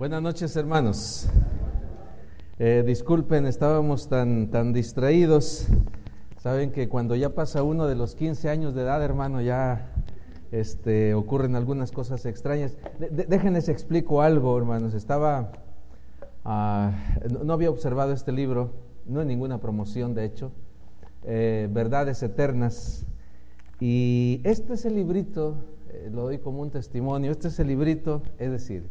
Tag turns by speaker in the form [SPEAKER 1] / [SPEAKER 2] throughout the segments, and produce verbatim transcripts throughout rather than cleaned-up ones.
[SPEAKER 1] Buenas noches, hermanos. Eh, disculpen, estábamos tan, tan distraídos. Saben que cuando ya pasa uno de los quince años de edad, hermano, ya este, ocurren algunas cosas extrañas. De, de, déjenles explico algo, hermanos. Estaba, uh, no, no había observado este libro, no en ninguna promoción, de hecho, eh, Verdades Eternas. Y este es el librito, eh, lo doy como un testimonio, este es el librito, es decir,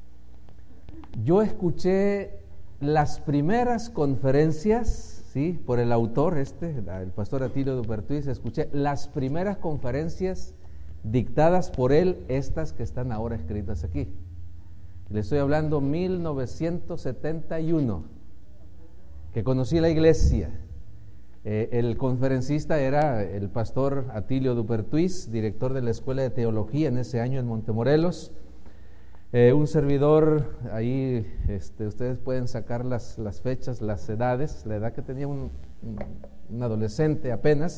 [SPEAKER 1] yo escuché las primeras conferencias, ¿sí? Por el autor este, el pastor Atilio Dupertuis, escuché las primeras conferencias dictadas por él, estas que están ahora escritas aquí. Le estoy hablando mil novecientos setenta y uno, que conocí la iglesia. Eh, el conferencista era el pastor Atilio Dupertuis, director de la Escuela de Teología en ese año en Montemorelos. Eh, un servidor, ahí este, ustedes pueden sacar las, las fechas, las edades, la edad que tenía un, un adolescente apenas,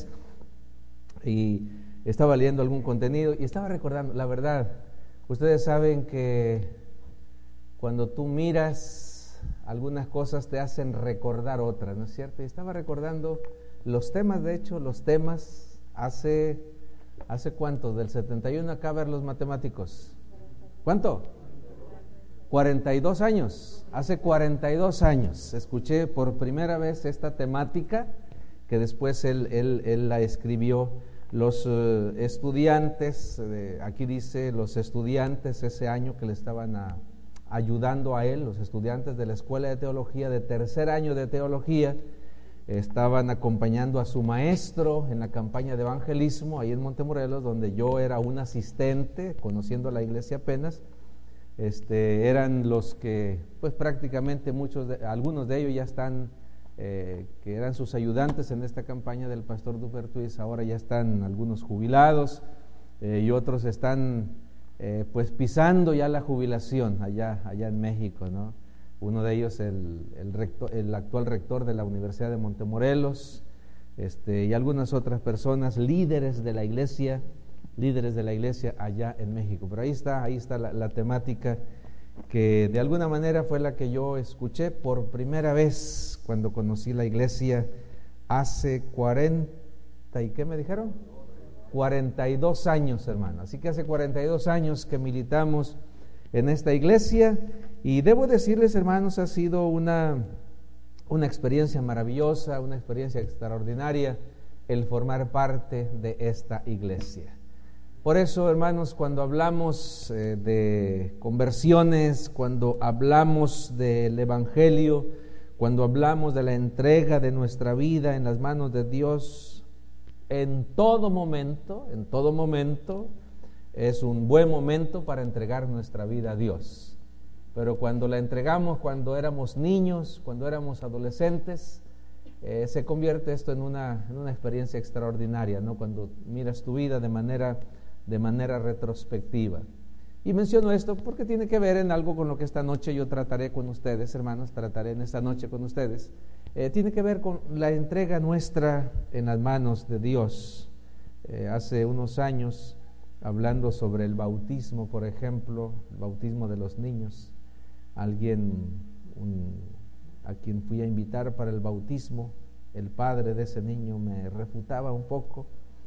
[SPEAKER 1] y estaba leyendo algún contenido y estaba recordando, la verdad, ustedes saben que cuando tú miras algunas cosas te hacen recordar otras, ¿no es cierto? Y estaba recordando los temas, de hecho, los temas hace, ¿hace cuánto? Del setenta y uno acá, a ver los matemáticos. ¿Cuánto? cuarenta y dos años, hace cuarenta y dos años escuché por primera vez esta temática que después él, él, él la escribió. Los uh, estudiantes, eh, aquí dice los estudiantes ese año que le estaban a, ayudando a él, los estudiantes de la Escuela de Teología, de tercer año de Teología, estaban acompañando a su maestro en la campaña de evangelismo ahí en Montemorelos, donde yo era un asistente, conociendo la iglesia apenas. Este, eran los que, pues prácticamente muchos, de, algunos de ellos ya están, eh, que eran sus ayudantes en esta campaña del pastor Dupertuis, ahora ya están algunos jubilados eh, y otros están, eh, pues pisando ya la jubilación allá, allá en México, ¿no? Uno de ellos el, el, rector, el actual rector de la Universidad de Montemorelos, este, y algunas otras personas, líderes de la iglesia, líderes de la iglesia allá en México. Pero ahí está, ahí está la, la temática que de alguna manera fue la que yo escuché por primera vez cuando conocí la iglesia hace cuarenta, ¿y qué me dijeron? cuarenta y dos años, hermano. Así que hace cuarenta y dos años que militamos en esta iglesia y debo decirles, hermanos, ha sido una, una experiencia maravillosa, una experiencia extraordinaria el formar parte de esta iglesia. Por eso, hermanos, cuando hablamos eh, de conversiones, cuando hablamos del evangelio, cuando hablamos de la entrega de nuestra vida en las manos de Dios, en todo momento, en todo momento, es un buen momento para entregar nuestra vida a Dios. Pero cuando la entregamos, cuando éramos niños, cuando éramos adolescentes, eh, se convierte esto en una, en una experiencia extraordinaria, ¿no? Cuando miras tu vida de manera de manera retrospectiva. Y menciono esto porque tiene que ver en algo con lo que esta noche yo trataré con ustedes, hermanos, trataré en esta noche con ustedes. Eh, tiene que ver con la entrega nuestra en las manos de Dios. Eh, hace unos años, hablando sobre el bautismo, por ejemplo, el bautismo de los niños, alguien un, a quien fui a invitar para el bautismo, el padre de ese niño me refutaba un poco.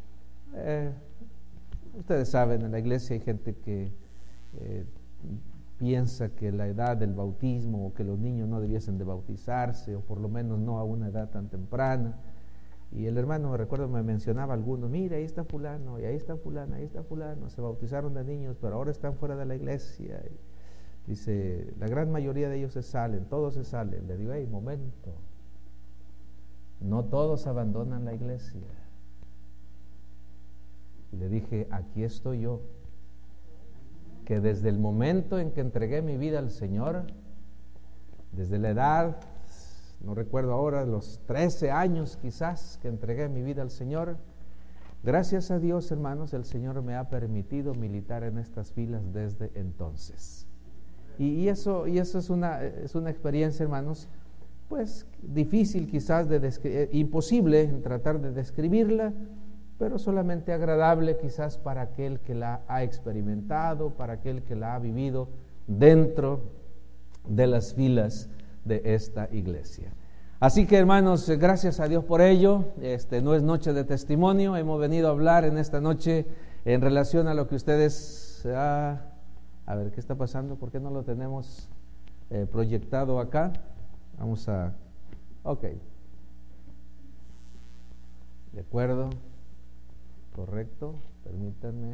[SPEAKER 1] Eh, Ustedes saben, en la iglesia hay gente que eh, piensa que la edad del bautismo o que los niños no debiesen de bautizarse o por lo menos no a una edad tan temprana. Y el hermano, recuerdo, me mencionaba algunos, mira, ahí está fulano, y ahí está fulano, ahí está fulano, se bautizaron de niños, pero ahora están fuera de la iglesia. Y dice, la gran mayoría de ellos se salen, todos se salen. Le digo, hey, momento, no todos abandonan la iglesia. Y le dije, aquí estoy yo, que desde el momento en que entregué mi vida al Señor, desde la edad, no recuerdo ahora, los trece años quizás que entregué mi vida al Señor, gracias a Dios, hermanos, el Señor me ha permitido militar en estas filas desde entonces. Y, y eso, y eso es una, es una experiencia, hermanos, pues difícil quizás, de descri- imposible en tratar de describirla, pero solamente agradable quizás para aquel que la ha experimentado, para aquel que la ha vivido dentro de las filas de esta iglesia. Así que, hermanos, gracias a Dios por ello. Este no es noche de testimonio, hemos venido a hablar en esta noche en relación a lo que ustedes... Ah, a ver, ¿qué está pasando? ¿Por qué no lo tenemos eh, proyectado acá? Vamos a... Ok. De acuerdo. Correcto. Permítanme.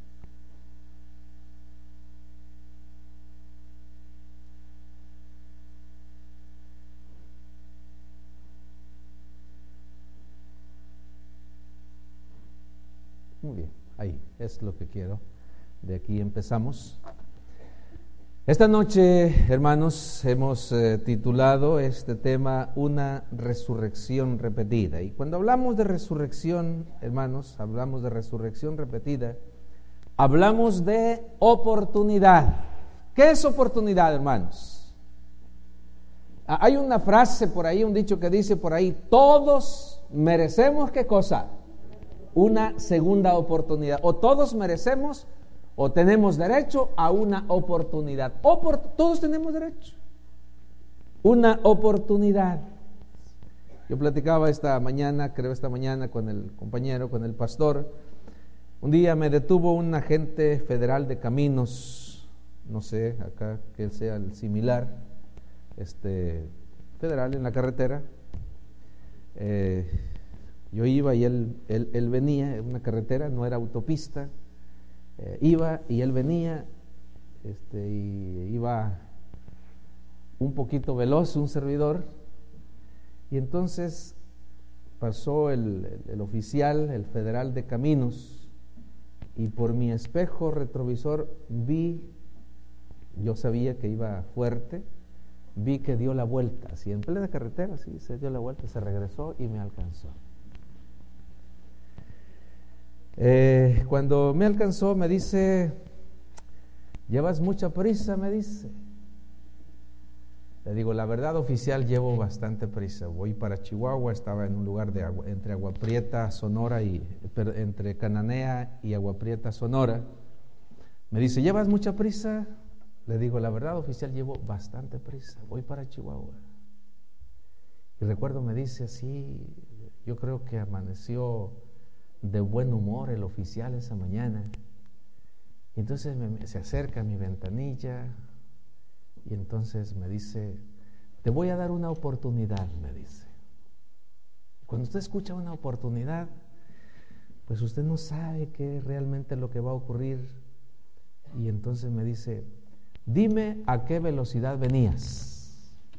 [SPEAKER 1] Muy bien, ahí es lo que quiero. De aquí empezamos. Esta noche, hermanos, hemos eh, titulado este tema Una resurrección repetida. Y cuando hablamos de resurrección, hermanos, hablamos de resurrección repetida, hablamos de oportunidad. ¿Qué es oportunidad, hermanos? Hay una frase por ahí, un dicho que dice por ahí, todos merecemos, ¿qué cosa? Una segunda oportunidad. O todos merecemos o tenemos derecho a una oportunidad. Opor- todos tenemos derecho. Una oportunidad. Yo platicaba esta mañana, creo esta mañana, con el compañero, con el pastor. Un día me detuvo un agente federal de caminos, no sé, acá que sea el similar, este, federal en la carretera. Eh, Yo iba y él, él, él venía en una carretera, no era autopista, eh, iba y él venía, este, y iba un poquito veloz, un servidor, y entonces pasó el, el, el oficial, el federal de caminos, y por mi espejo retrovisor vi, yo sabía que iba fuerte, vi que dio la vuelta, así en plena carretera, así se dio la vuelta, se regresó y me alcanzó. Eh, cuando me alcanzó me dice, llevas mucha prisa, me dice. Le digo, la verdad, oficial, llevo bastante prisa, voy para Chihuahua, estaba en un lugar de agua, entre Agua Prieta, Sonora, y entre Cananea y Agua Prieta, Sonora. Me dice, ¿llevas mucha prisa? Le digo, la verdad, oficial, llevo bastante prisa, voy para Chihuahua. Y recuerdo, me dice así, yo creo que amaneció de buen humor el oficial esa mañana, y entonces me, se acerca a mi ventanilla y entonces me dice, te voy a dar una oportunidad, me dice. Cuando usted escucha una oportunidad, pues usted no sabe qué es realmente lo que va a ocurrir, y entonces me dice, dime a qué velocidad venías.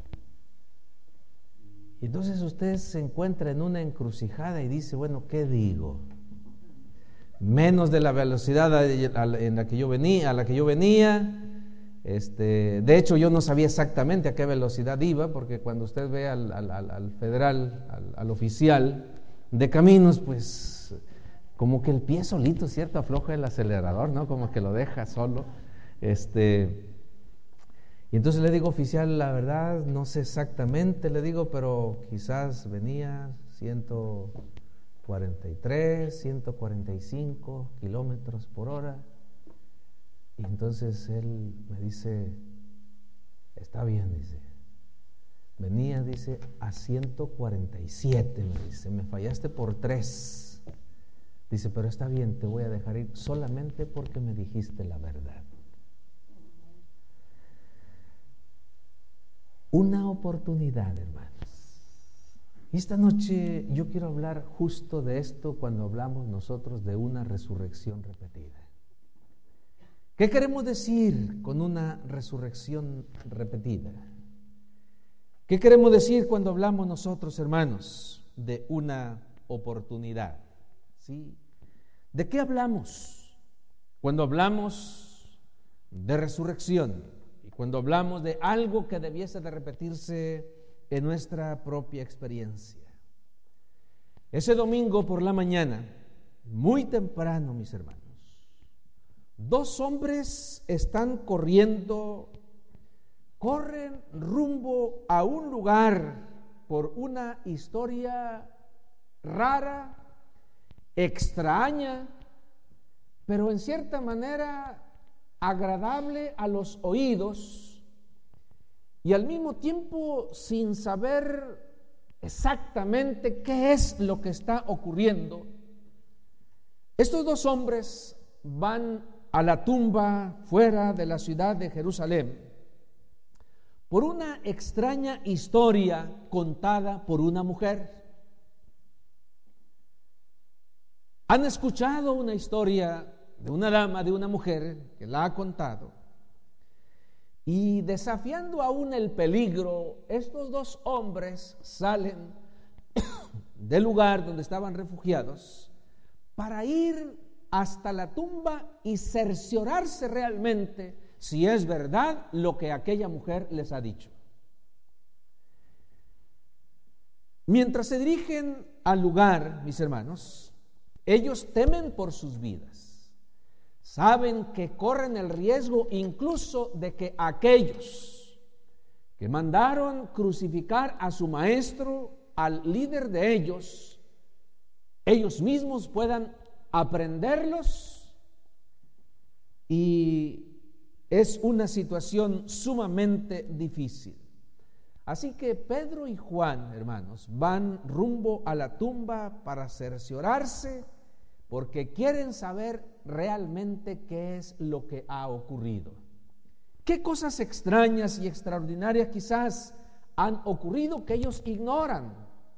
[SPEAKER 1] Y entonces usted se encuentra en una encrucijada y dice, bueno, ¿qué digo? Menos de la velocidad en la que yo venía, a la que yo venía. Este, de hecho, yo no sabía exactamente a qué velocidad iba, porque cuando usted ve al, al, al federal, al, al oficial de caminos, pues como que el pie solito, ¿cierto? Afloja el acelerador, ¿no? Como que lo deja solo. Este... Y entonces le digo, oficial, la verdad, no sé exactamente, le digo, pero quizás venía ciento cuarenta y tres, ciento cuarenta y cinco kilómetros por hora. Y entonces él me dice, está bien, dice. Venía, dice, a ciento cuarenta y siete, me dice, me fallaste por tres. Dice, pero está bien, te voy a dejar ir solamente porque me dijiste la verdad. Una oportunidad, hermanos. Y esta noche yo quiero hablar justo de esto cuando hablamos nosotros de una resurrección repetida. ¿Qué queremos decir con una resurrección repetida? ¿Qué queremos decir cuando hablamos nosotros, hermanos, de una oportunidad? ¿Sí? ¿De qué hablamos cuando hablamos de resurrección? Cuando hablamos de algo que debiese de repetirse en nuestra propia experiencia. Ese domingo por la mañana, muy temprano, mis hermanos, dos hombres están corriendo, corren rumbo a un lugar por una historia rara, extraña, pero en cierta manera agradable a los oídos,
[SPEAKER 2] y al mismo tiempo sin saber exactamente qué es lo que está ocurriendo, estos dos hombres van a la tumba fuera de la ciudad de Jerusalén por una extraña historia contada por una mujer. Han escuchado una historia de una dama, de una mujer que la ha contado, y desafiando aún el peligro, estos dos hombres salen del lugar donde estaban refugiados para ir hasta la tumba y cerciorarse realmente si es verdad lo que aquella mujer les ha dicho. Mientras se dirigen al lugar, mis hermanos, ellos temen por sus vidas. Saben que corren el riesgo incluso de que aquellos que mandaron crucificar a su maestro, al líder de ellos, ellos mismos puedan aprenderlos, y es una situación sumamente difícil. Así que Pedro y Juan, hermanos, van rumbo a la tumba para cerciorarse, porque quieren saber realmente qué es lo que ha ocurrido. ¿Qué cosas extrañas y extraordinarias quizás han ocurrido que ellos ignoran?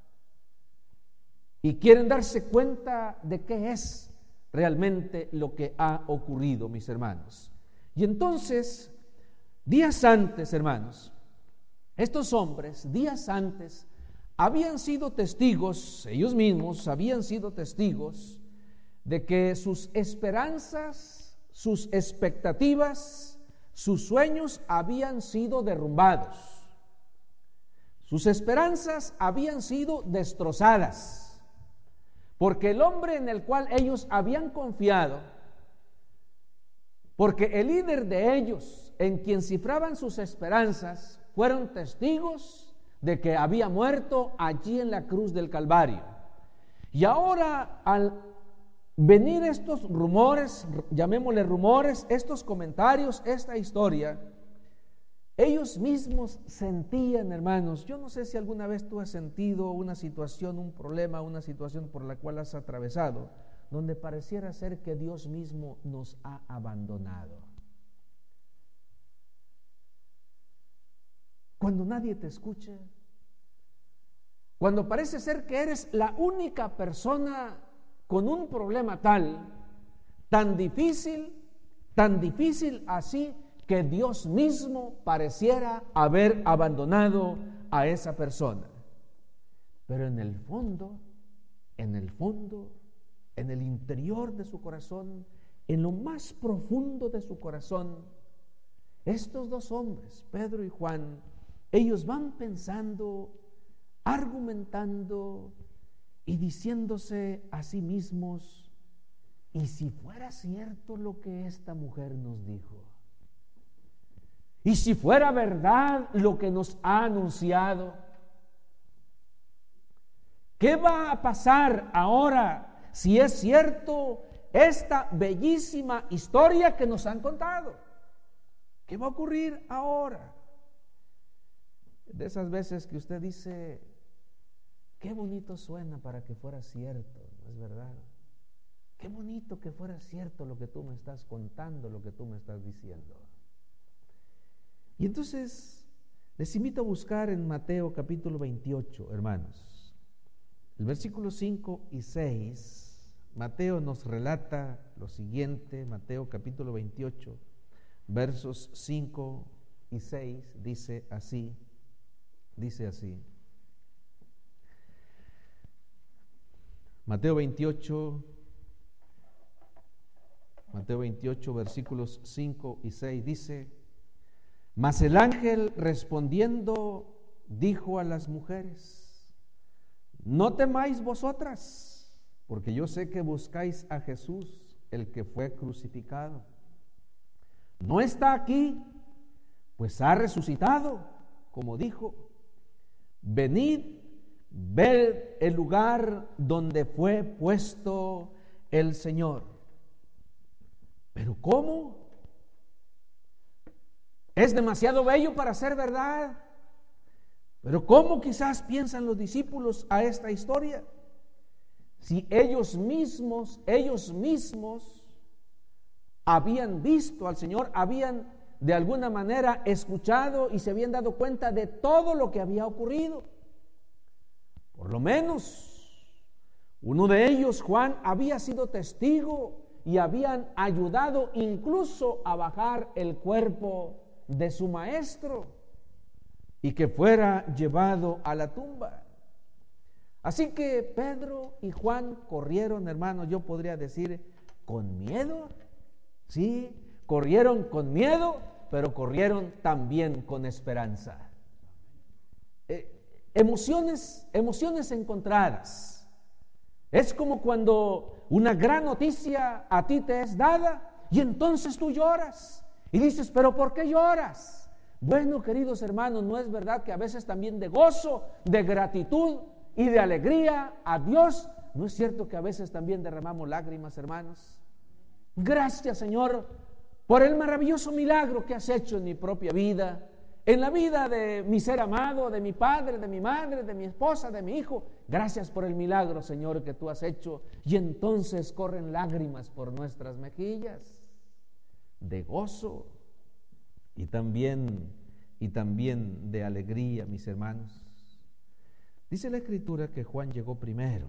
[SPEAKER 2] Y quieren darse cuenta de qué es realmente lo que ha ocurrido, mis hermanos. Y entonces, días antes, hermanos, estos hombres, días antes, habían sido testigos, ellos mismos habían sido testigos de que sus esperanzas, sus expectativas, sus sueños habían sido derrumbados. Sus esperanzas habían sido destrozadas, porque el hombre en el cual ellos habían confiado, porque el líder de ellos, en quien cifraban sus esperanzas, fueron testigos de que había muerto allí en la cruz del Calvario. Y ahora, al venir estos rumores, llamémosle rumores, estos comentarios, esta historia, ellos mismos sentían, hermanos, yo no sé si alguna vez tú has sentido una situación, un problema, una situación por la cual has atravesado, donde pareciera ser que Dios mismo nos ha abandonado. Cuando nadie te escucha, cuando parece ser que eres la única persona con un problema tal, tan difícil, tan difícil así, que Dios mismo pareciera haber abandonado a esa persona. Pero en el fondo, en el fondo, en el interior de su corazón, en lo más profundo de su corazón, estos dos hombres, Pedro y Juan, ellos van pensando, argumentando y diciéndose a sí mismos: ¿y si fuera cierto lo que esta mujer nos dijo? ¿Y si fuera verdad lo que nos ha anunciado? ¿Qué va a pasar ahora si es cierto esta bellísima historia que nos han contado? ¿Qué va a ocurrir ahora? De esas veces que usted dice: qué bonito suena para que fuera cierto, ¿no es verdad? Qué bonito que fuera cierto lo que tú me estás contando, lo que tú me estás diciendo. Y entonces les invito a buscar en Mateo capítulo veintiocho, hermanos, el versículo cinco y seis. Mateo nos relata lo siguiente. Mateo capítulo veintiocho, versos cinco y seis, dice así, dice así. Mateo veintiocho, Mateo veintiocho, versículos cinco y seis, dice: mas el ángel respondiendo dijo a las mujeres: no temáis vosotras, porque yo sé que buscáis a Jesús, el que fue crucificado. No está aquí, pues ha resucitado, como dijo. Venid, ved el lugar donde fue puesto el Señor. ¿Pero cómo? Es demasiado bello para ser verdad. Pero ¿cómo quizás piensan los discípulos a esta historia? Si ellos mismos, ellos mismos habían visto al Señor, habían de alguna manera escuchado y se habían dado cuenta de todo lo que había ocurrido. Por lo menos uno de ellos, Juan, había sido testigo y habían ayudado incluso a bajar el cuerpo de su maestro y que fuera llevado a la tumba. Así que Pedro y Juan corrieron, hermanos, yo podría decir, con miedo. Sí, corrieron con miedo, pero corrieron también con esperanza. Eh, emociones, emociones encontradas. Es como cuando una gran noticia a ti te es dada y entonces tú lloras y dices, ¿pero por qué lloras? Bueno, queridos hermanos, ¿no es verdad que a veces también de gozo, de gratitud y de alegría a Dios, no es cierto que a veces también derramamos lágrimas, hermanos? Gracias, Señor, por el maravilloso milagro que has hecho en mi propia vida, en la vida de mi ser amado, de mi padre, de mi madre, de mi esposa, de mi hijo. Gracias por el milagro, Señor, que tú has hecho. Y entonces corren lágrimas por nuestras mejillas de gozo y también, y también de alegría, mis hermanos. Dice la Escritura que Juan llegó primero.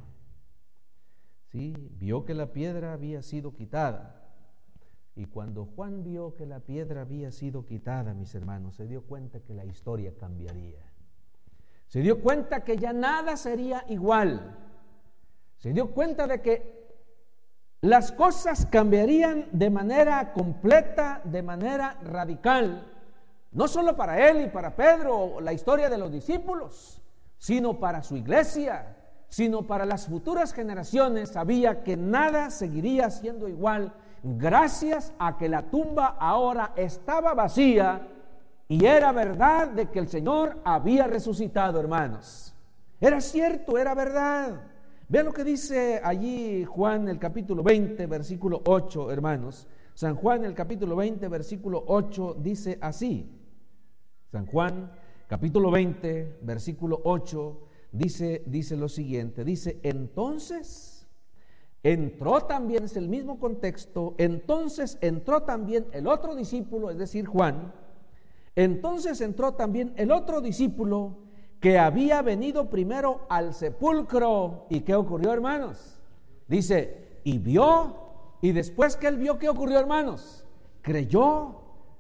[SPEAKER 2] Sí, vio que la piedra había sido quitada. Y cuando Juan vio que la piedra había sido quitada, mis hermanos, se dio cuenta que la historia cambiaría. Se dio cuenta que ya nada sería igual. Se dio cuenta de que las cosas cambiarían de manera completa, de manera radical. No solo para él y para Pedro, la historia de los discípulos, sino para su iglesia, sino para las futuras generaciones. Sabía que nada seguiría siendo igual, gracias a que la tumba ahora estaba vacía y era verdad de que el Señor había resucitado, hermanos. Era cierto, era verdad. Vean lo que dice allí Juan, el capítulo veinte, versículo ocho, hermanos. San Juan, el capítulo veinte, versículo ocho, dice así. San Juan, capítulo veinte, versículo ocho, dice, dice lo siguiente. Dice, entonces entró también, es el mismo contexto, entonces entró también el otro discípulo, es decir, Juan. Entonces entró también el otro discípulo que había venido primero al sepulcro. ¿Y qué ocurrió, hermanos? Dice, y vio, y después que él vio, ¿qué ocurrió, hermanos? Creyó,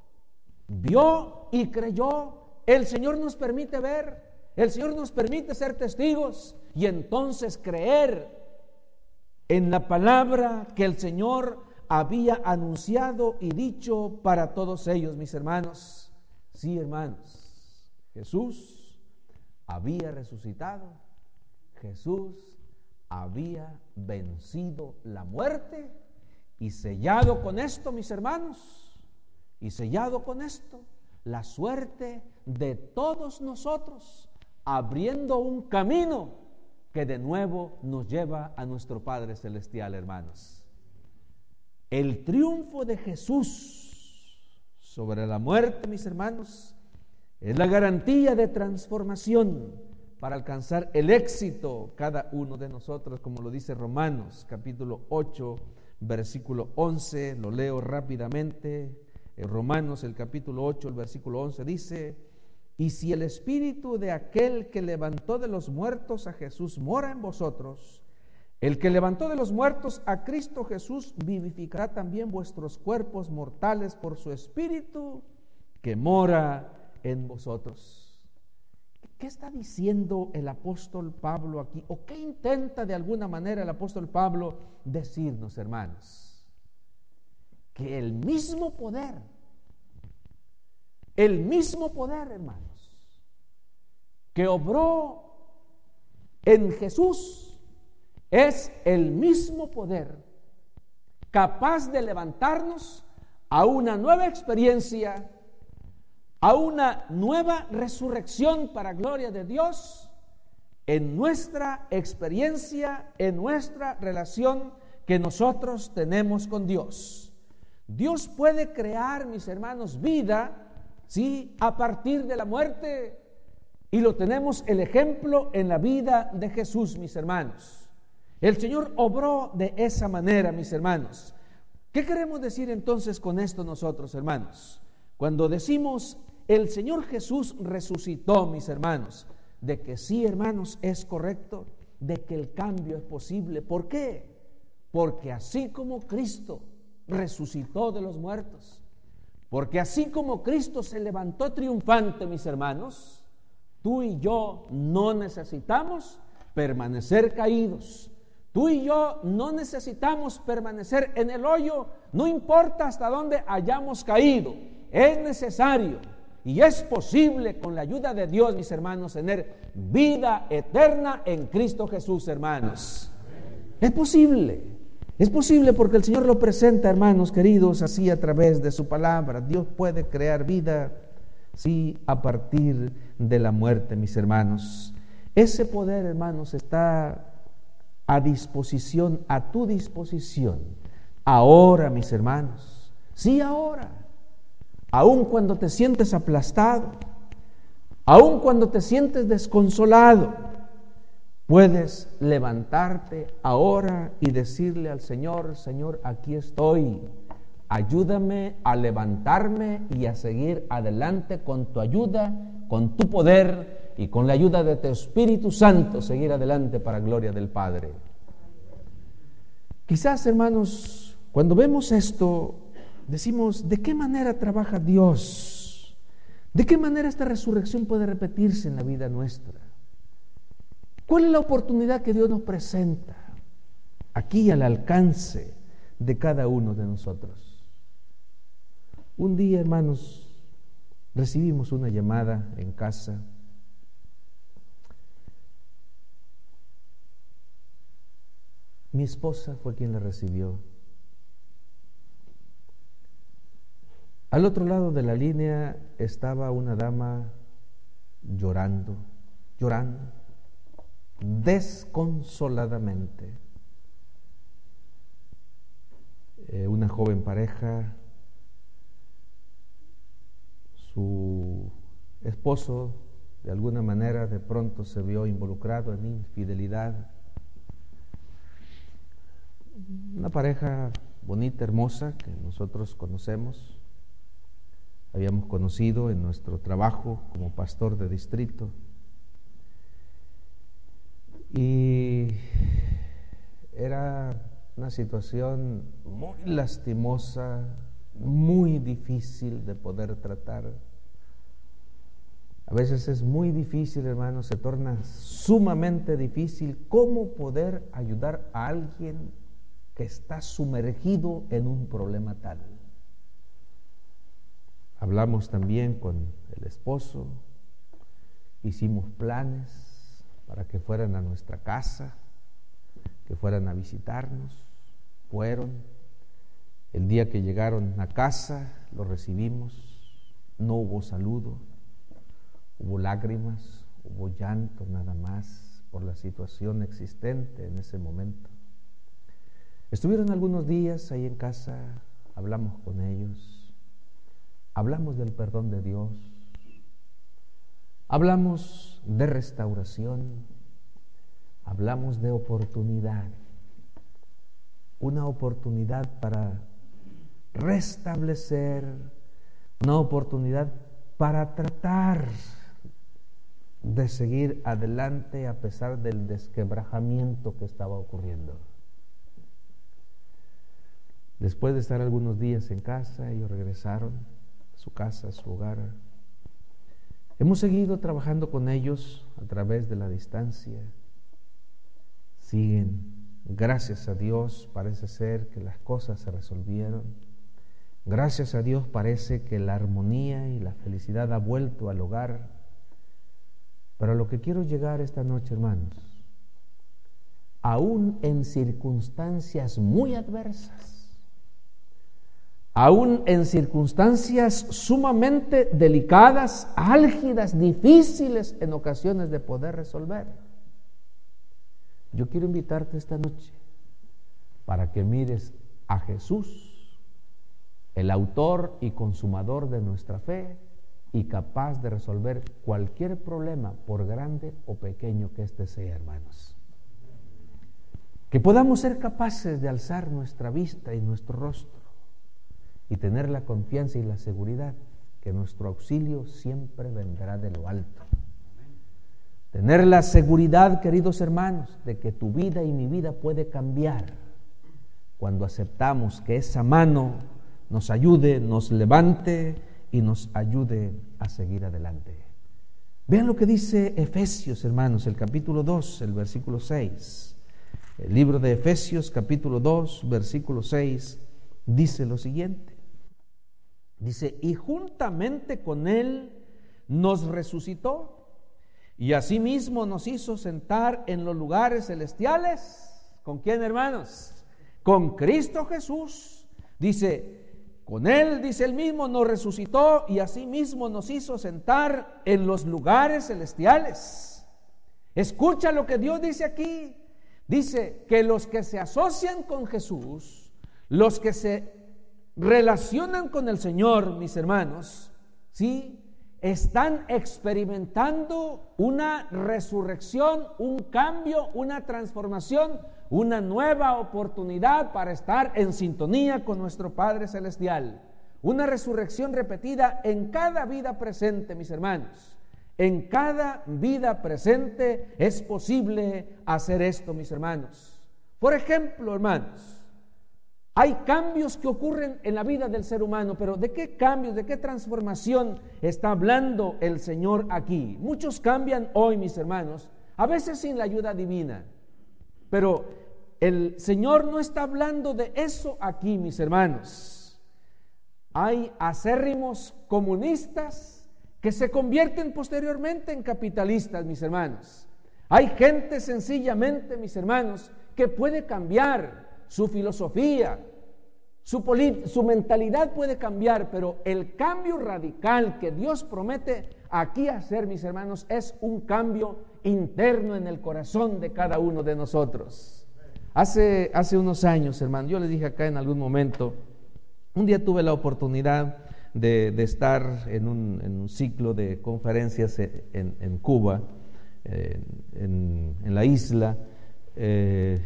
[SPEAKER 2] vio y creyó. El Señor nos permite ver, el Señor nos permite ser testigos y entonces creer en la palabra que el Señor había anunciado y dicho para todos ellos, mis hermanos. Sí, hermanos, Jesús había resucitado, Jesús había vencido la muerte y sellado con esto, mis hermanos, y sellado con esto la suerte de todos nosotros, abriendo un camino que de nuevo nos lleva a nuestro Padre Celestial, hermanos. El triunfo de Jesús sobre la muerte, mis hermanos, es la garantía de transformación para alcanzar el éxito cada uno de nosotros, como lo dice Romanos capítulo ocho, versículo once. Lo leo rápidamente. En Romanos, el capítulo ocho, el versículo once dice: y si el espíritu de aquel que levantó de los muertos a Jesús mora en vosotros, el que levantó de los muertos a Cristo Jesús vivificará también vuestros cuerpos mortales por su espíritu que mora en vosotros. ¿Qué está diciendo el apóstol Pablo aquí? ¿O qué intenta de alguna manera el apóstol Pablo decirnos, hermanos? Que el mismo poder, el mismo poder, hermanos, que obró en Jesús, es el mismo poder capaz de levantarnos a una nueva experiencia, a una nueva resurrección para gloria de Dios en nuestra experiencia, en nuestra relación que nosotros tenemos con Dios. Dios puede crear, mis hermanos, vida sí, a partir de la muerte. Y lo tenemos el ejemplo en la vida de Jesús, mis hermanos. El Señor obró de esa manera, mis hermanos. ¿Qué queremos decir entonces con esto nosotros, hermanos? Cuando decimos el Señor Jesús resucitó, mis hermanos, de que sí, hermanos, es correcto, de que el cambio es posible. ¿Por qué? Porque así como Cristo resucitó de los muertos, porque así como Cristo se levantó triunfante, mis hermanos, tú y yo no necesitamos permanecer caídos. Tú y yo no necesitamos permanecer en el hoyo, no importa hasta dónde hayamos caído. Es necesario y es posible, con la ayuda de Dios, mis hermanos, tener vida eterna en Cristo Jesús, hermanos. Es posible. Es posible porque el Señor lo presenta, hermanos queridos, así a través de su palabra. Dios puede crear vida, sí, a partir de la muerte, mis hermanos. Ese poder, hermanos, está a disposición, a tu disposición, ahora, mis hermanos. Sí, ahora. Aun cuando te sientes aplastado, aun cuando te sientes desconsolado, puedes levantarte ahora y decirle al Señor: Señor, aquí estoy. Ayúdame a levantarme y a seguir adelante con tu ayuda, con tu poder y con la ayuda de tu Espíritu Santo, seguir adelante para gloria del Padre. Quizás, hermanos, cuando vemos esto, decimos: ¿de qué manera trabaja Dios? ¿De qué manera esta resurrección puede repetirse en la vida nuestra? ¿Cuál es la oportunidad que Dios nos presenta aquí al alcance de cada uno de nosotros? Un día, hermanos, recibimos una llamada en casa. Mi esposa fue quien la recibió. Al otro lado de la línea estaba una dama llorando, llorando, desconsoladamente. Eh, una joven pareja, su esposo de alguna manera de pronto se vio involucrado en infidelidad. Una pareja bonita, hermosa, que nosotros conocemos, habíamos conocido en nuestro trabajo como pastor de distrito. Y era una situación muy lastimosa, muy difícil de poder tratar. A veces es muy difícil, hermanos, se torna sumamente difícil cómo poder ayudar a alguien que está sumergido en un problema tal. Hablamos también con el esposo, hicimos planes para que fueran a nuestra casa, que fueran a visitarnos. Fueron. El día que llegaron a casa, los recibimos. No hubo saludo, hubo lágrimas, hubo llanto nada más por la situación existente en ese momento. Estuvieron algunos días ahí en casa, hablamos con ellos, hablamos del perdón de Dios, hablamos de restauración, hablamos de oportunidad, una oportunidad para restablecer, una oportunidad para tratar de seguir adelante a pesar del desquebrajamiento que estaba ocurriendo. Después de estar algunos días en casa, ellos regresaron a su casa, a su hogar. Hemos seguido trabajando con ellos a través de la distancia. Siguen, gracias a Dios, parece ser que las cosas se resolvieron. Gracias a Dios parece que la armonía y la felicidad ha vuelto al hogar. Pero a lo que quiero llegar esta noche, hermanos, aún en circunstancias muy adversas, aún en circunstancias sumamente delicadas, álgidas, difíciles en ocasiones de poder resolver, yo quiero invitarte esta noche para que mires a Jesús, el autor y consumador de nuestra fe, y capaz de resolver cualquier problema, por grande o pequeño que éste sea, hermanos. Que podamos ser capaces de alzar nuestra vista y nuestro rostro y tener la confianza y la seguridad que nuestro auxilio siempre vendrá de lo alto. Tener la seguridad, queridos hermanos, de que tu vida y mi vida puede cambiar cuando aceptamos que esa mano nos ayude, nos levante y nos ayude a seguir adelante. Vean lo que dice Efesios, hermanos, el capítulo dos, el versículo seis. El libro de Efesios, capítulo dos, versículo seis, dice lo siguiente. Dice, y juntamente con Él nos resucitó, y asimismo nos hizo sentar en los lugares celestiales. ¿Con quién, hermanos? Con Cristo Jesús. Dice, con Él, dice Él mismo, nos resucitó y asimismo nos hizo sentar en los lugares celestiales. Escucha lo que Dios dice aquí. Dice que los que se asocian con Jesús, los que se relacionan con el Señor, mis hermanos, ¿sí?, están experimentando una resurrección, un cambio, una transformación, una nueva oportunidad para estar en sintonía con nuestro Padre Celestial. Una resurrección repetida en cada vida presente, mis hermanos. En cada vida presente es posible hacer esto, mis hermanos. Por ejemplo, hermanos, hay cambios que ocurren en la vida del ser humano, pero ¿de qué cambios, de qué transformación está hablando el Señor aquí? Muchos cambian hoy, mis hermanos, a veces sin la ayuda divina, pero el Señor no está hablando de eso aquí, mis hermanos. Hay acérrimos comunistas que se convierten posteriormente en capitalistas, mis hermanos. Hay gente sencillamente, mis hermanos, que puede cambiar su filosofía, su, polit- su mentalidad puede cambiar, pero el cambio radical que Dios promete aquí hacer, mis hermanos, es un cambio interno en el corazón de cada uno de nosotros. Hace, hace unos años, hermano, yo les dije acá en algún momento, un día tuve la oportunidad de, de estar en un, en un ciclo de conferencias en, en Cuba, eh, en, en la isla, eh,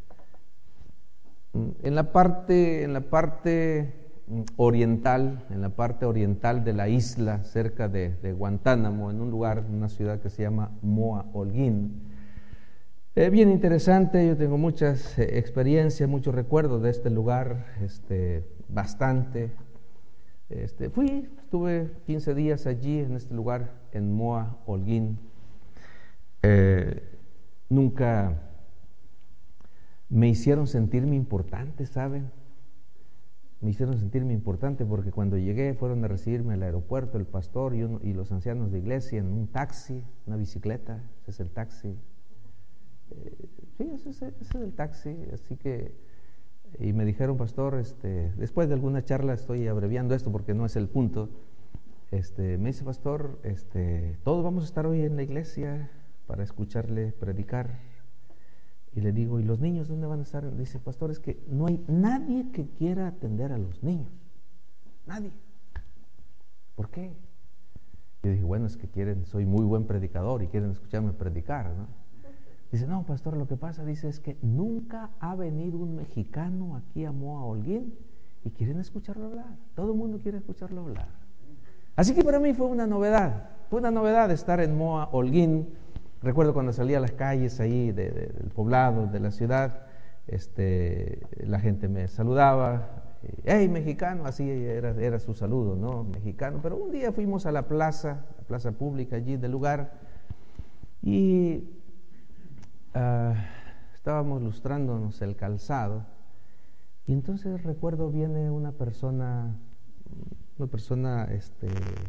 [SPEAKER 2] En la parte, en la parte oriental, en la parte oriental de la isla, cerca de, de Guantánamo, en un lugar, en una ciudad que se llama Moa Holguín. Eh, bien interesante, yo tengo muchas eh, experiencias, muchos recuerdos de este lugar, este, bastante. Este, fui, estuve quince días allí en este lugar, en Moa Holguín. Eh, nunca me hicieron sentirme importante, ¿saben? Me hicieron sentirme importante porque cuando llegué fueron a recibirme al aeropuerto el pastor y, uno, y los ancianos de iglesia en un taxi, una bicicleta, ese es el taxi. Eh, sí, ese, ese, ese es el taxi, así que, y me dijeron, pastor, este, después de alguna charla, estoy abreviando esto porque no es el punto, este, me dice, pastor, este, todos vamos a estar hoy en la iglesia para escucharle predicar. Y le digo, ¿y los niños dónde van a estar? Dice, pastor, es que no hay nadie que quiera atender a los niños. Nadie. ¿Por qué? Yo dije, bueno, es que quieren, soy muy buen predicador y quieren escucharme predicar, ¿no? Dice, no, pastor, lo que pasa, dice, es que nunca ha venido un mexicano aquí a Moa Holguín y quieren escucharlo hablar. Todo el mundo quiere escucharlo hablar. Así que para mí fue una novedad. Fue una novedad estar en Moa Holguín. Recuerdo cuando salía a las calles ahí de, de, del poblado, de la ciudad, este, la gente me saludaba, ¡hey, mexicano! Así era, era su saludo, ¿no? Mexicano. Pero un día fuimos a la plaza, la plaza pública allí del lugar, y uh, estábamos lustrándonos el calzado, y entonces recuerdo viene una persona, una persona, este...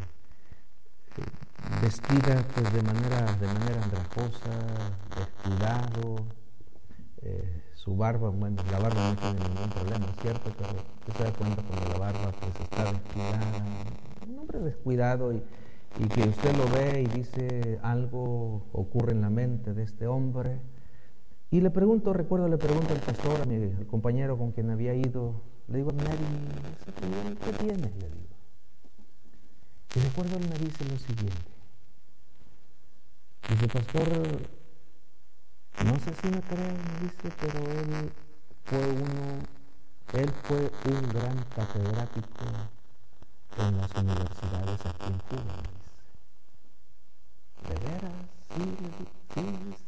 [SPEAKER 2] vestida pues de manera de manera andrajosa, descuidado, eh, su barba, bueno, la barba no tiene ningún problema, es cierto, pero usted se da cuenta cuando la barba pues está descuidada, un hombre descuidado, y, y que usted lo ve y dice, algo ocurre en la mente de este hombre. Y le pregunto, recuerdo, le pregunto al pastor, a mi al compañero con quien había ido, le digo, Mary, ¿qué tienes? Le digo.
[SPEAKER 1] Y recuerdo, él me dice lo siguiente. Dice, pastor, no sé si me cree, me dice, pero él fue uno, él fue un gran catedrático en las universidades aquí en Cuba, me dice. ¿De veras? Sí, le digo, sí, dice.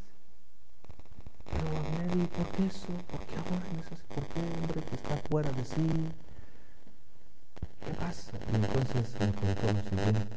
[SPEAKER 1] Pero, Mary, ¿por qué eso? ¿Por qué ahora es así? ¿Por qué, hombre, que está fuera de sí? ¿Qué pasa? Y entonces me contó lo siguiente.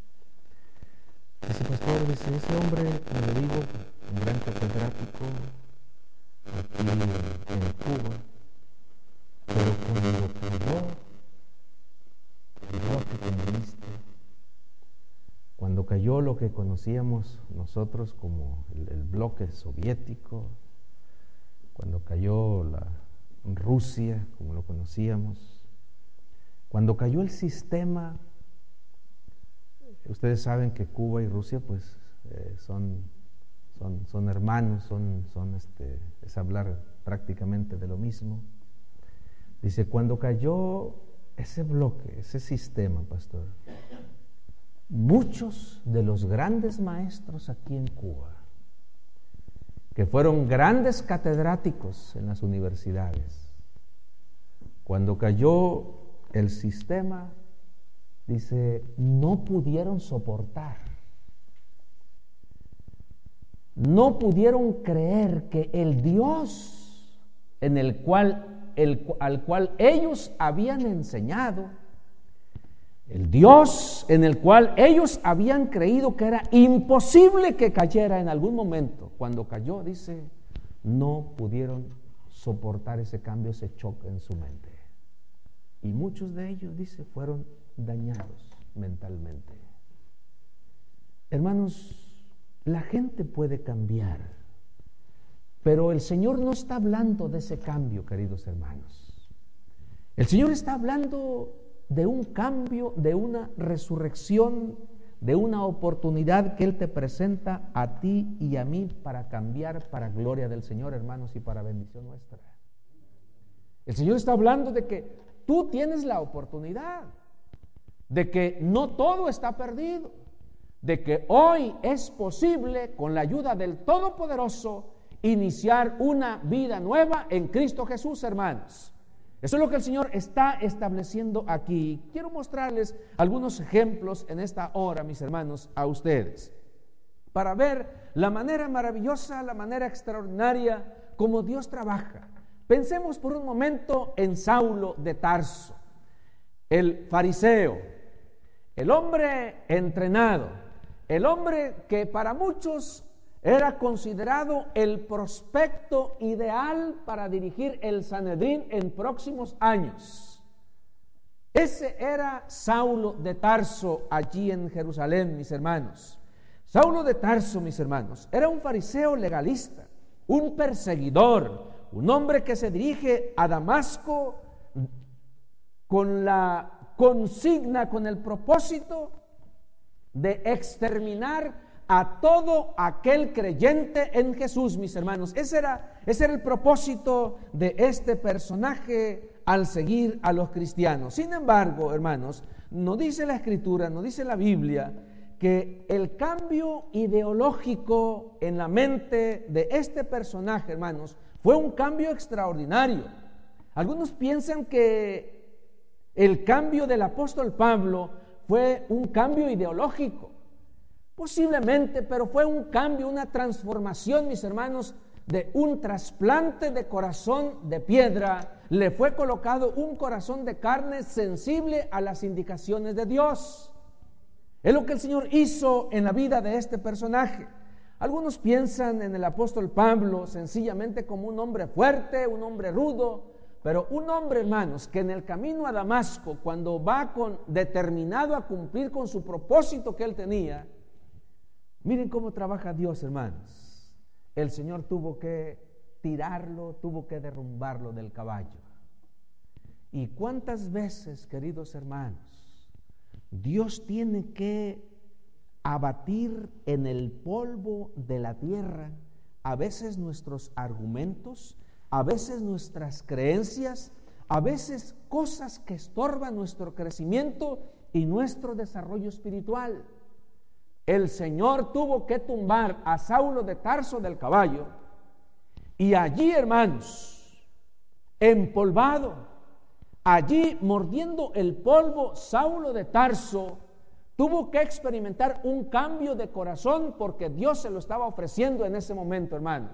[SPEAKER 1] Dice, pastor, dice, ese hombre, como le digo, un gran catedrático aquí en, en Cuba, pero cuando cayó el bloque comunista, cuando cayó lo que conocíamos nosotros como el, el bloque soviético, cuando cayó la Rusia, como lo conocíamos, cuando cayó el sistema, ustedes saben que Cuba y Rusia pues eh, son, son, son hermanos, son, son este, es hablar prácticamente de lo mismo. Dice, cuando cayó ese bloque, ese sistema, pastor, muchos de los grandes maestros aquí en Cuba, que fueron grandes catedráticos en las universidades, cuando cayó el sistema, dice, no pudieron soportar, no pudieron creer que el Dios en el cual, el, al cual ellos habían enseñado, el Dios en el cual ellos habían creído que era imposible que cayera en algún momento, cuando cayó, dice, no pudieron soportar ese cambio, ese choque en su mente. Y muchos de ellos, dice, fueron dañados mentalmente. Hermanos, la gente puede cambiar, pero el Señor no está hablando de ese cambio, queridos hermanos. El Señor está hablando de un cambio, de una resurrección, de una oportunidad que Él te presenta a ti y a mí para cambiar para gloria del Señor, hermanos, y para bendición nuestra. El Señor está hablando de que tú tienes la oportunidad, de que no todo está perdido, de que hoy es posible, con la ayuda del Todopoderoso, iniciar una vida nueva en Cristo Jesús, hermanos. Eso es lo que el Señor está estableciendo aquí. Quiero mostrarles algunos ejemplos en esta hora, mis hermanos, a ustedes, para ver la manera maravillosa, la manera extraordinaria como Dios trabaja. Pensemos por un momento en Saulo de Tarso, el fariseo, el hombre entrenado, el hombre que para muchos era considerado el prospecto ideal para dirigir el Sanedrín en próximos años. Ese era Saulo de Tarso allí en Jerusalén, mis hermanos. Saulo de Tarso, mis hermanos, era un fariseo legalista, un perseguidor, un hombre que se dirige a Damasco con la consigna, con el propósito de exterminar a todo aquel creyente en Jesús, mis hermanos. Ese era, ese era el propósito de este personaje al seguir a los cristianos. Sin embargo, hermanos, no dice la Escritura, no dice la Biblia, que el cambio ideológico en la mente de este personaje, hermanos, fue un cambio extraordinario. Algunos piensan que el cambio del apóstol Pablo fue un cambio ideológico. Posiblemente, pero fue un cambio, una transformación, mis hermanos, de un trasplante de corazón de piedra. Le fue colocado un corazón de carne sensible a las indicaciones de Dios. Es lo que el Señor hizo en la vida de este personaje. Algunos piensan en el apóstol Pablo sencillamente como un hombre fuerte, un hombre rudo, pero un hombre, hermanos, que en el camino a Damasco, cuando va con, determinado a cumplir con su propósito que él tenía, miren cómo trabaja Dios, hermanos. El Señor tuvo que tirarlo, tuvo que derrumbarlo del caballo. ¿Y cuántas veces, queridos hermanos, Dios tiene que abatir en el polvo de la tierra a veces nuestros argumentos, a veces nuestras creencias, a veces cosas que estorban nuestro crecimiento
[SPEAKER 2] y nuestro desarrollo espiritual. El Señor tuvo que tumbar a Saulo de Tarso del caballo, y allí, hermanos, empolvado, allí mordiendo el polvo, Saulo de Tarso tuvo que experimentar un cambio de corazón, porque Dios se lo estaba ofreciendo en ese momento, hermanos.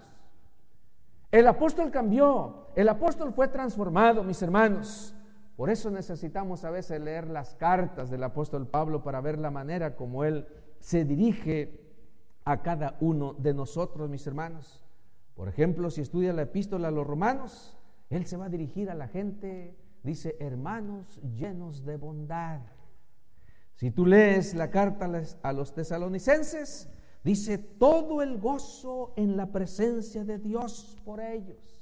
[SPEAKER 2] El apóstol cambió, el apóstol fue transformado, mis hermanos. Por eso necesitamos a veces leer las cartas del apóstol Pablo para ver la manera como él se dirige a cada uno de nosotros, mis hermanos. Por ejemplo, si estudia la epístola a los romanos, él se va a dirigir a la gente, dice, hermanos llenos de bondad. Si tú lees la carta a los tesalonicenses, dice, todo el gozo en la presencia de Dios por ellos.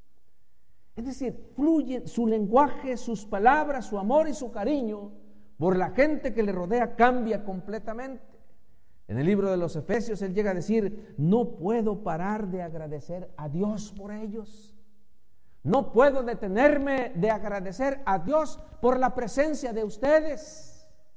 [SPEAKER 2] Es decir, fluye su lenguaje, sus palabras, su amor y su cariño por la gente que le rodea cambia completamente. En el libro de los Efesios él llega a decir, no puedo parar de agradecer a Dios por ellos. No puedo detenerme de agradecer a Dios por la presencia de ustedes.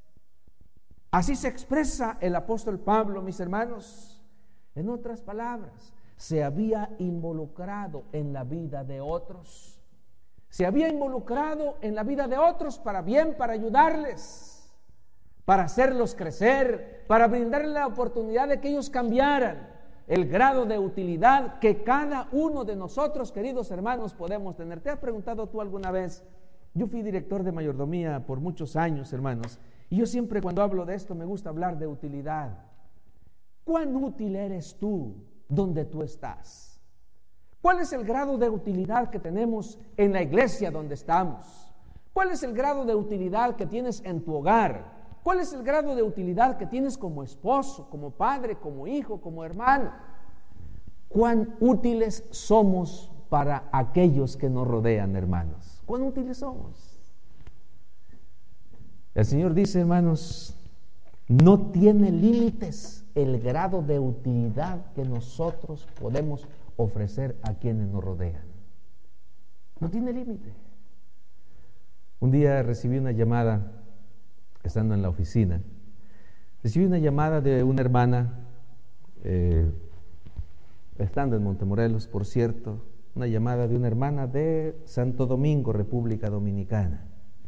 [SPEAKER 2] Así se expresa el apóstol Pablo, mis hermanos. En otras palabras, se había involucrado en la vida de otros. Se había involucrado en la vida de otros para bien, para ayudarles, para hacerlos crecer, para brindarles la oportunidad de que ellos cambiaran. El grado de utilidad que cada uno de nosotros, queridos hermanos, podemos tener. ¿Te has preguntado tú alguna vez? Yo fui director de mayordomía por muchos años, hermanos, y yo siempre cuando hablo de esto me gusta hablar de utilidad. ¿Cuán útil eres tú donde tú estás? ¿Cuál es el grado de utilidad que tenemos en la iglesia donde estamos? ¿Cuál es el grado de utilidad que tienes en tu hogar? ¿Cuál es el grado de utilidad que tienes como esposo, como padre, como hijo, como hermano? ¿Cuán útiles somos para aquellos que nos rodean, hermanos? ¿Cuán útiles somos? El Señor dice, hermanos, no tiene límites el grado de utilidad que nosotros podemos ofrecer a quienes nos rodean. No tiene límite. Un día recibí una llamada, estando en la oficina, recibí una llamada de una hermana, eh, estando en Montemorelos, por cierto, una llamada de una hermana de Santo Domingo, República Dominicana.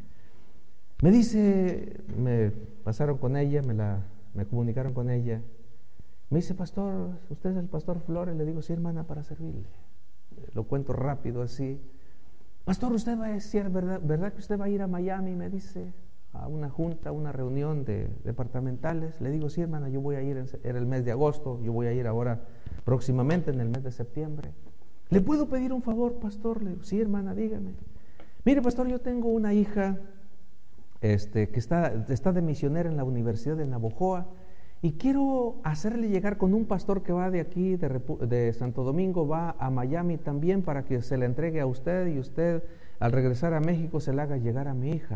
[SPEAKER 2] Me dice, me pasaron con ella, me, la, me comunicaron con ella. Me dice, pastor, ¿usted es el pastor Flores? Le digo, sí, hermana, para servirle. Lo cuento rápido así. Pastor, ¿usted va a decir, verdad, verdad que usted va a ir a Miami? Me dice, a una junta, a una reunión de departamentales. Le digo, sí, hermana, yo voy a ir, en, era el mes de agosto, yo voy a ir ahora próximamente en el mes de septiembre. ¿Le puedo pedir un favor, pastor? Le digo, sí, hermana, dígame. Mire, pastor, yo tengo una hija este, que está, está de misionera en la Universidad de Navojoa y quiero hacerle llegar con un pastor que va de aquí, de, de Santo Domingo, va a Miami también para que se la entregue a usted y usted al regresar a México se la haga llegar a mi hija.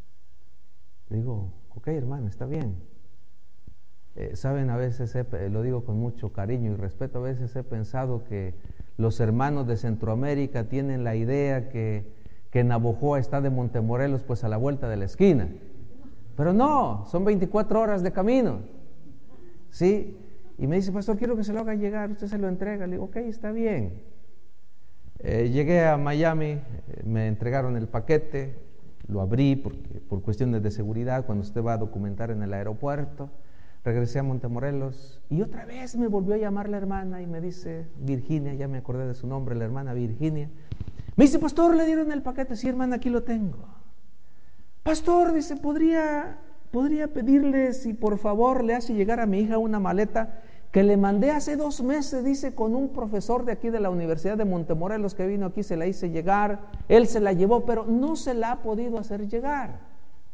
[SPEAKER 2] Le digo, ok, hermano, está bien. Eh, Saben, a veces, he, lo digo con mucho cariño y respeto, a veces he pensado que los hermanos de Centroamérica tienen la idea que, que Navojoa está de Montemorelos pues a la vuelta de la esquina. Pero no, son veinticuatro horas de camino. ¿Sí? Y me dice, pastor, quiero que se lo haga llegar, usted se lo entrega. Le digo, ok, está bien. Eh, llegué a Miami, eh, me entregaron el paquete, lo abrí porque, por cuestiones de seguridad cuando usted va a documentar en el aeropuerto. Regresé a Montemorelos y otra vez me volvió a llamar la hermana y me dice, Virginia, ya me acordé de su nombre, la hermana Virginia. Me dice, pastor, le dieron el paquete. Sí, hermana, aquí lo tengo. Pastor, dice, ¿podría, podría pedirle si por favor le hace llegar a mi hija una maleta que le mandé hace dos meses, dice, con un profesor de aquí de la Universidad de Montemorelos que vino aquí, se la hice llegar, él se la llevó, pero no se la ha podido hacer llegar.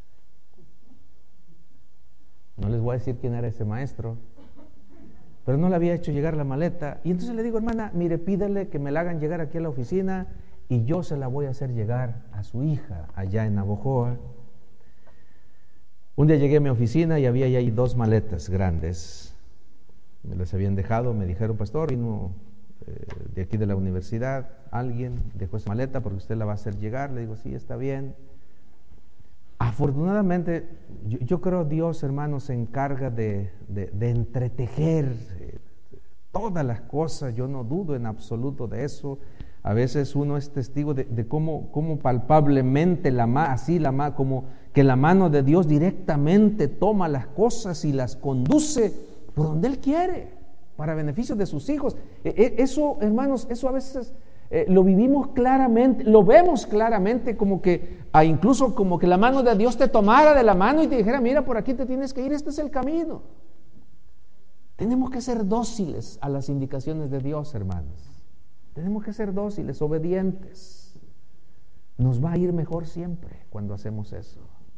[SPEAKER 2] No les voy a decir quién era ese maestro, pero no le había hecho llegar la maleta. Y entonces le digo, hermana, mire, pídele que me la hagan llegar aquí a la oficina y yo se la voy a hacer llegar a su hija allá en Navojoa. Un día llegué a mi oficina y había ahí dos maletas grandes. Me las habían dejado, me dijeron, pastor, vino eh, de aquí de la universidad, alguien dejó esa maleta porque usted la va a hacer llegar. Le digo, sí, está bien.
[SPEAKER 1] Afortunadamente, yo, yo creo Dios, hermanos, se encarga de, de, de entretejer eh, todas las cosas. Yo no dudo en absoluto de eso. A veces uno es testigo de, de cómo, cómo palpablemente la ma, así la ma, como que la mano de Dios directamente toma las cosas y las conduce por donde Él quiere, para beneficio de sus hijos. Eh, eso, hermanos, eso a veces eh, lo vivimos claramente, lo vemos claramente, como que ah, incluso como que la mano de Dios te tomara de la mano y te dijera, mira, por aquí te tienes que ir, este es el camino. Tenemos que ser dóciles a las indicaciones de Dios, hermanos. Tenemos que ser dóciles, obedientes. Nos va a ir mejor siempre cuando hacemos eso.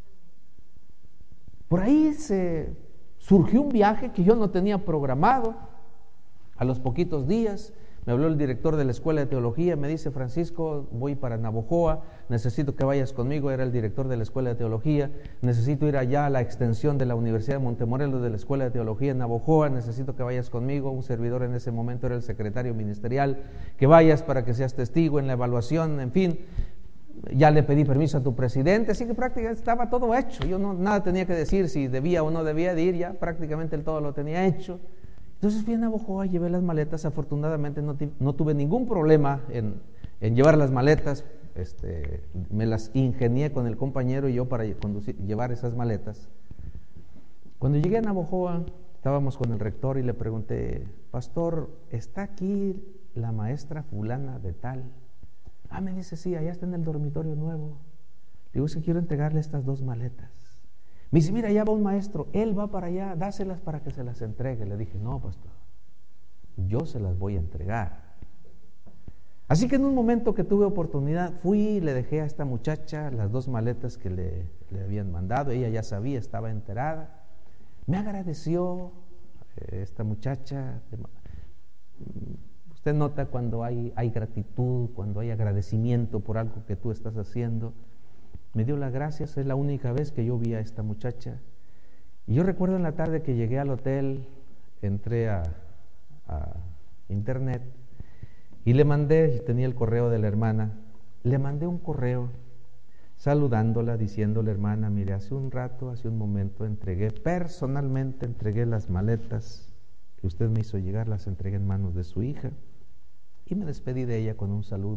[SPEAKER 1] Por ahí se surgió un viaje que yo no tenía programado. A los poquitos días me habló el director de la Escuela de Teología, me dice, Francisco, voy para Navojoa, necesito que vayas conmigo. Era el director de la Escuela de Teología. Necesito ir allá a la extensión de la Universidad de Montemorelos de la Escuela de Teología en Navojoa, necesito que vayas conmigo. Un servidor en ese momento era el secretario ministerial, que vayas para que seas testigo en la evaluación, en fin. Ya le pedí permiso a tu presidente, así que prácticamente estaba todo hecho. Yo no, nada tenía que decir si debía o no debía de ir, ya prácticamente el todo lo tenía hecho. Entonces fui a Navojoa, llevé las maletas. Afortunadamente no, no tuve ningún problema en, en llevar las maletas. Este, me las ingenié con el compañero y yo para conducir, llevar esas maletas. Cuando llegué a Navojoa, estábamos con el rector y le pregunté, pastor, ¿está aquí la maestra fulana de tal? Ah, me dice, sí, allá está en el dormitorio nuevo. Le digo, es que quiero entregarle estas dos maletas. Me dice, mira, allá va un maestro, él va para allá, dáselas para que se las entregue. Le dije, no, pastor, yo se las voy a entregar. Así que en un momento que tuve oportunidad, fui y le dejé a esta muchacha las dos maletas que le, le habían mandado. Ella ya sabía, estaba enterada. Me agradeció eh, esta muchacha. Usted nota cuando hay, hay gratitud, cuando hay agradecimiento por algo que tú estás haciendo. Me dio las gracias, es la única vez que yo vi a esta muchacha. Y yo recuerdo en la tarde que llegué al hotel, entré a, a internet y le mandé, tenía el correo de la hermana, le mandé un correo saludándola, diciéndole, hermana, mire, hace un rato, hace un momento entregué, personalmente entregué las maletas que usted me hizo llegar, las entregué en manos de su hija y me despedí de ella con un saludo.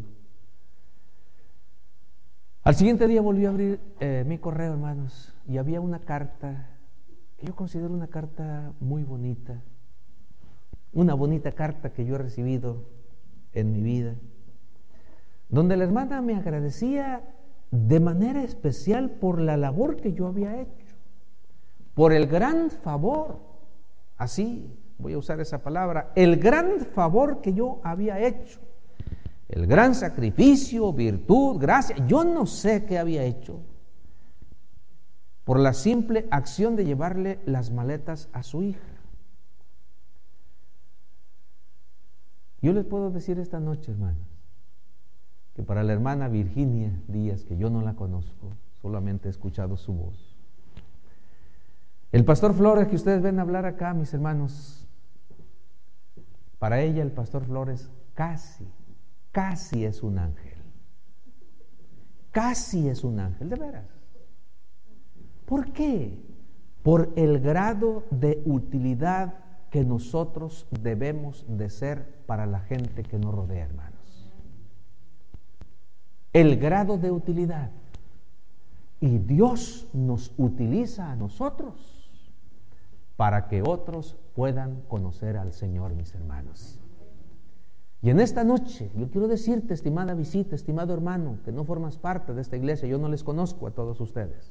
[SPEAKER 1] Al siguiente día volví a abrir eh, mi correo, hermanos, y había una carta que yo considero una carta muy bonita, una bonita carta que yo he recibido en mi vida, donde la hermana me agradecía de manera especial por la labor que yo había hecho, por el gran favor, así voy a usar esa palabra, el gran favor que yo había hecho. El gran sacrificio, virtud, gracia, yo no sé qué había hecho por la simple acción de llevarle las maletas a su hija. Yo les puedo decir esta noche, hermanos, que para la hermana Virginia Díaz, que yo no la conozco, solamente he escuchado su voz, el pastor Flores que ustedes ven hablar acá, mis hermanos, para ella el pastor Flores casi Casi es un ángel. Casi es un ángel, de veras. ¿Por qué? Por el grado de utilidad que nosotros debemos de ser para la gente que nos rodea, hermanos. El grado de utilidad. Y Dios nos utiliza a nosotros para que otros puedan conocer al Señor, mis hermanos. Y en esta noche, yo quiero decirte, estimada visita, estimado hermano, que no formas parte de esta iglesia, yo no les conozco a todos ustedes.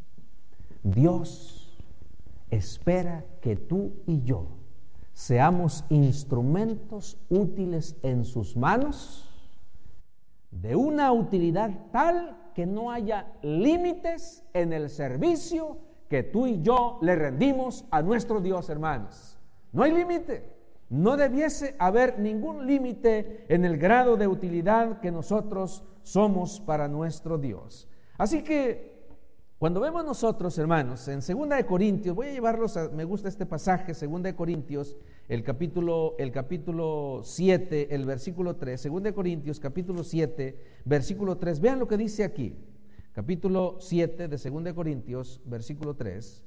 [SPEAKER 1] Dios espera que tú y yo seamos instrumentos útiles en sus manos, de una utilidad tal que no haya límites en el servicio que tú y yo le rendimos a nuestro Dios, hermanos. No hay límite. No debiese haber ningún límite en el grado de utilidad que nosotros somos para nuestro Dios. Así que cuando vemos nosotros, hermanos, en segunda de Corintios, voy a llevarlos a, me gusta este pasaje, segunda de Corintios, el capítulo, el capítulo siete, el versículo tres, segunda de Corintios, capítulo siete, versículo tres, vean lo que dice aquí. capítulo siete de segunda de Corintios, versículo tres.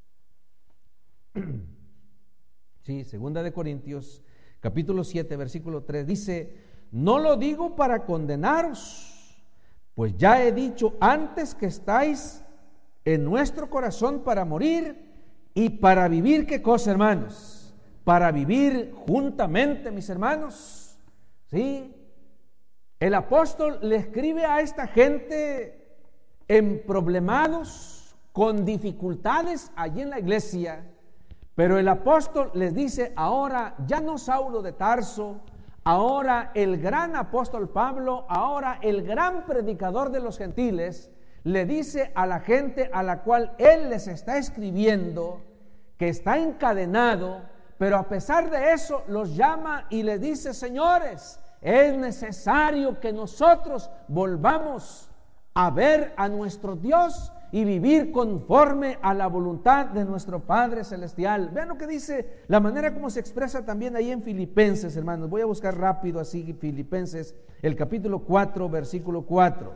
[SPEAKER 1] Sí, segunda de Corintios, capítulo siete, versículo tres, dice: no lo digo para condenaros, pues ya he dicho antes que estáis en nuestro corazón para morir y para vivir. ¿Qué cosa, hermanos? Para vivir juntamente, mis hermanos. Sí, el apóstol le escribe a esta gente emproblemados, con dificultades allí en la iglesia, pero el apóstol les dice: ahora ya no Saulo de Tarso, ahora el gran apóstol Pablo, ahora el gran predicador de los gentiles, le dice a la gente a la cual él les está escribiendo, que está encadenado, pero a pesar de eso los llama y les dice: señores, es necesario que nosotros volvamos a ver a nuestro Dios y vivir conforme a la voluntad de nuestro Padre Celestial. Vean lo que dice, la manera como se expresa también ahí en Filipenses, hermanos. Voy a buscar rápido así Filipenses, el capítulo cuatro, versículo cuatro.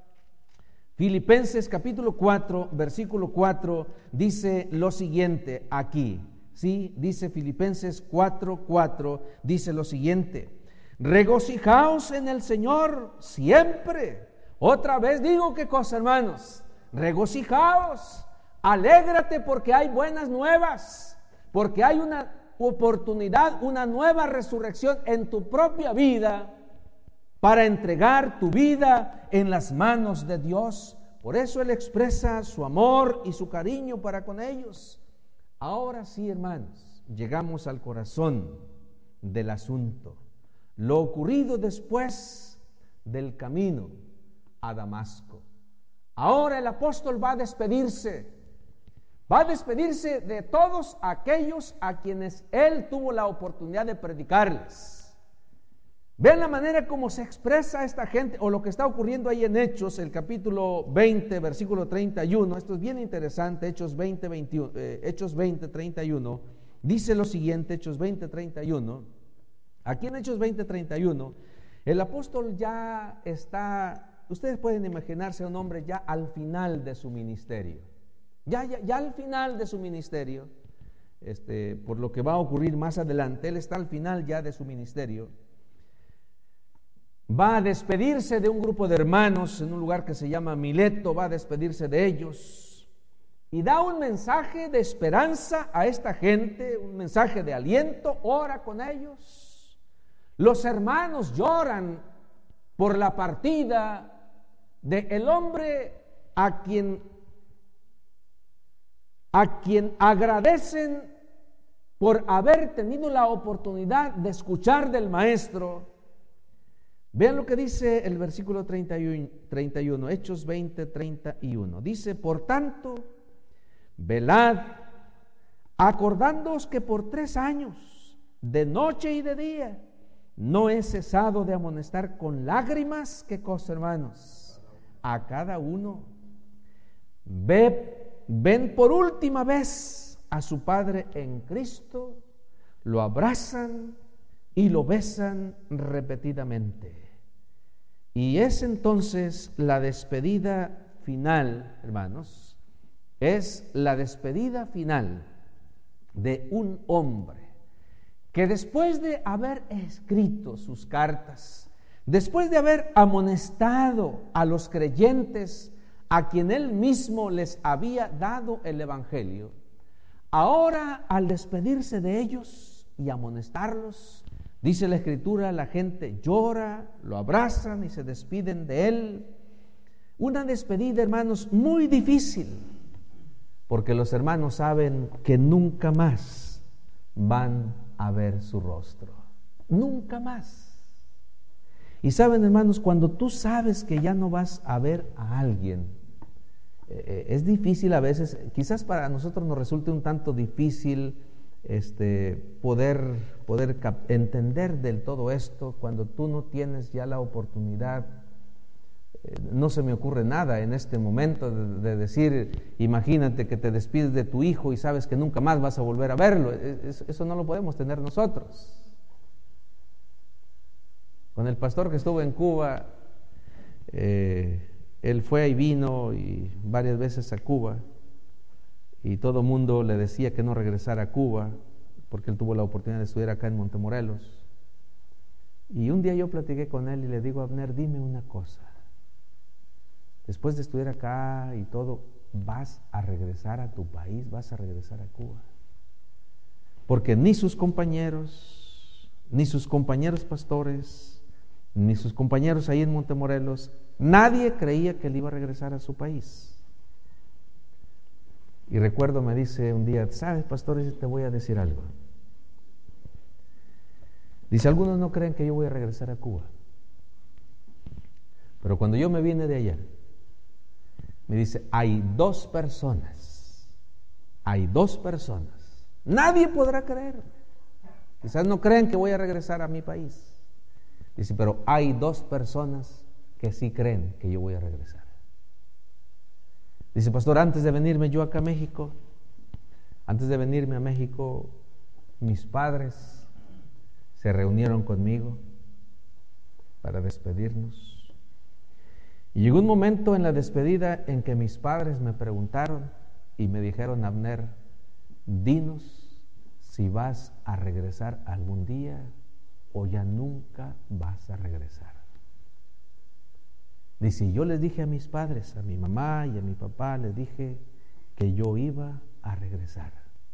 [SPEAKER 1] Filipenses capítulo cuatro, versículo cuatro, dice lo siguiente aquí. Sí, dice Filipenses cuatro, cuatro, dice lo siguiente: regocijaos en el Señor siempre. Otra vez digo, ¿qué cosa, hermanos? Regocijaos, alégrate porque hay buenas nuevas, porque hay una oportunidad, una nueva resurrección en tu propia vida para entregar tu vida en las manos de Dios. Por eso Él expresa su amor y su cariño para con ellos. Ahora sí, hermanos, llegamos al corazón del asunto, lo ocurrido después del camino a Damasco. Ahora el apóstol va a despedirse, va a despedirse de todos aquellos a quienes él tuvo la oportunidad de predicarles. Vean la manera como se expresa esta gente, o lo que está ocurriendo ahí en Hechos, el capítulo veinte, versículo treinta y uno. Esto es bien interesante, Hechos veinte, veintiuno, eh, Hechos veinte, treinta y uno. Dice lo siguiente, Hechos veinte, treinta y uno. Aquí en Hechos veinte, treinta y uno, el apóstol ya está... Ustedes pueden imaginarse a un hombre ya al final de su ministerio, ya, ya, ya al final de su ministerio, este, por lo que va a ocurrir más adelante. Él está al final ya de su ministerio, va a despedirse de un grupo de hermanos en un lugar que se llama Mileto, va a despedirse de ellos y da un mensaje de esperanza a esta gente, un mensaje de aliento, ora con ellos. Los hermanos lloran por la partida de el hombre a quien, a quien agradecen por haber tenido la oportunidad de escuchar del maestro. Vean lo que dice el versículo treinta y uno, Hechos veinte, treinta y uno. Dice: por tanto, velad, acordándoos que por tres años, de noche y de día, no he cesado de amonestar con lágrimas. ¿Qué cosa, hermanos? A cada uno. Ve, ven por última vez a su Padre en Cristo, lo abrazan y lo besan repetidamente. Y es entonces la despedida final, hermanos, es la despedida final de un hombre que después de haber escrito sus cartas, después de haber amonestado a los creyentes a quien él mismo les había dado el evangelio, ahora al despedirse de ellos y amonestarlos, dice la Escritura, la gente llora, lo abrazan y se despiden de él. Una despedida, hermanos, muy difícil, porque los hermanos saben que nunca más van a ver su rostro, nunca más. Y saben, hermanos, cuando tú sabes que ya no vas a ver a alguien, eh, es difícil a veces, quizás para nosotros nos resulte un tanto difícil este, poder, poder cap- entender del todo esto, cuando tú no tienes ya la oportunidad. Eh, no se me ocurre nada en este momento de, de decir, imagínate que te despides de tu hijo y sabes que nunca más vas a volver a verlo. Es, eso no lo podemos tener nosotros. Con el pastor que estuvo en Cuba, eh, él fue y vino y varias veces a Cuba, y todo el mundo le decía que no regresara a Cuba, porque él tuvo la oportunidad de estudiar acá en Montemorelos. Y un día yo platiqué con él y le digo: Abner, dime una cosa, después de estudiar acá y todo, ¿vas a regresar a tu país? ¿Vas a regresar a Cuba? Porque ni sus compañeros, ni sus compañeros pastores, ni sus compañeros ahí en Montemorelos, nadie creía que él iba a regresar a su país. Y recuerdo, me dice un día: ¿sabes, pastores? Te voy a decir algo. Dice: algunos no creen que yo voy a regresar a Cuba, pero cuando yo me vine de allá, me dice, hay dos personas, hay dos personas, nadie podrá creer, quizás no creen que voy a regresar a mi país. Dice, pero hay dos personas que sí creen que yo voy a regresar. Dice, pastor, antes de venirme yo acá a México, antes de venirme a México, mis padres se reunieron conmigo para despedirnos. Y llegó un momento en la despedida en que mis padres me preguntaron y me dijeron, Abner, dinos si vas a regresar algún día o ya nunca vas a regresar. Dice, yo les dije a mis padres, a mi mamá y a mi papá, les dije que yo iba a regresar.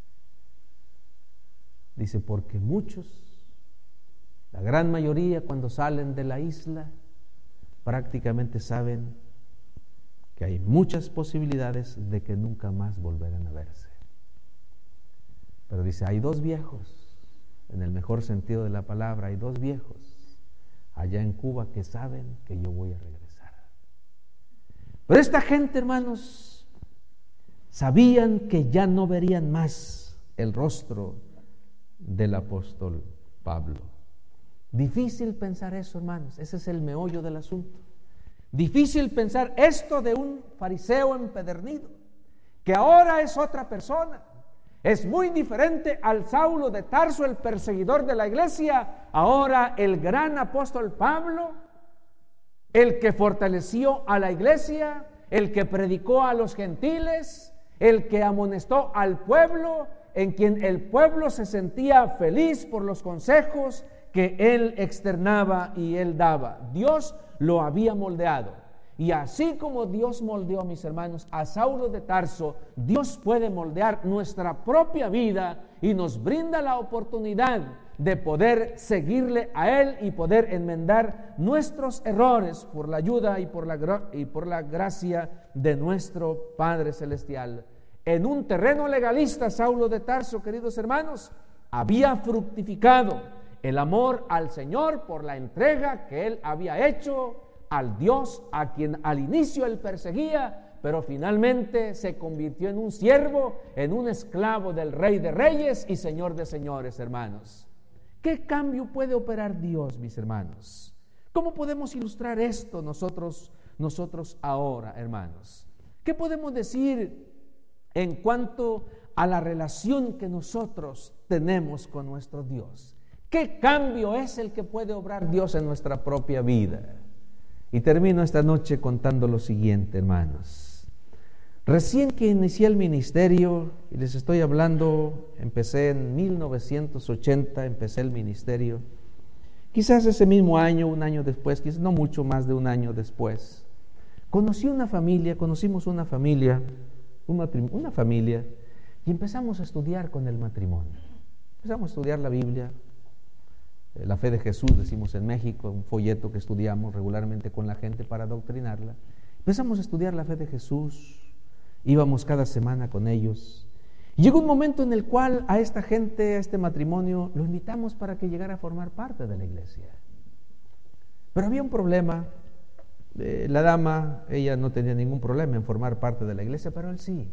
[SPEAKER 1] Dice, porque muchos, la gran mayoría, cuando salen de la isla, prácticamente saben que hay muchas posibilidades de que nunca más volverán a verse. Pero dice, hay dos viejos, en el mejor sentido de la palabra, hay dos viejos allá en Cuba que saben que yo voy a regresar. Pero esta gente, hermanos, sabían que ya no verían más el rostro del apóstol Pablo. Difícil pensar eso, hermanos, ese es el meollo del asunto. Difícil pensar esto de un fariseo empedernido, que ahora es otra persona. Es muy diferente al Saulo de Tarso, el perseguidor de la iglesia, ahora el gran apóstol Pablo, el que fortaleció a la iglesia, el que predicó a los gentiles, el que amonestó al pueblo, en quien el pueblo se sentía feliz por los consejos que él externaba y él daba. Dios lo había moldeado. Y así como Dios moldeó, mis hermanos, a Saulo de Tarso, Dios puede moldear nuestra propia vida y nos brinda la oportunidad de poder seguirle a Él y poder enmendar nuestros errores por la ayuda y por la, y por la gracia de nuestro Padre Celestial. En un terreno legalista, Saulo de Tarso, queridos hermanos, había fructificado el amor al Señor por la entrega que él había hecho al Dios a quien al inicio él perseguía, pero finalmente se convirtió en un siervo, en un esclavo del Rey de Reyes y Señor de Señores, hermanos. ¿Qué cambio puede operar Dios, mis hermanos? ¿Cómo podemos ilustrar esto nosotros, nosotros ahora, hermanos? ¿Qué podemos decir en cuanto a la relación que nosotros tenemos con nuestro Dios? ¿Qué cambio es el que puede obrar Dios en nuestra propia vida? Y termino esta noche contando lo siguiente, hermanos. Recién que inicié el ministerio, y les estoy hablando, empecé en mil novecientos ochenta, empecé el ministerio. Quizás ese mismo año, un año después, quizás no mucho más de un año después, conocí una familia, conocimos una familia, un matrimonio, una familia, y empezamos a estudiar con el matrimonio. Empezamos a estudiar la Biblia, la fe de Jesús, decimos en México, un folleto que estudiamos regularmente con la gente para adoctrinarla. Empezamos a estudiar la fe de Jesús, íbamos cada semana con ellos. Y llegó un momento en el cual a esta gente, a este matrimonio, lo invitamos para que llegara a formar parte de la iglesia. Pero había un problema. Eh, la dama, ella no tenía ningún problema en formar parte de la iglesia, pero él sí.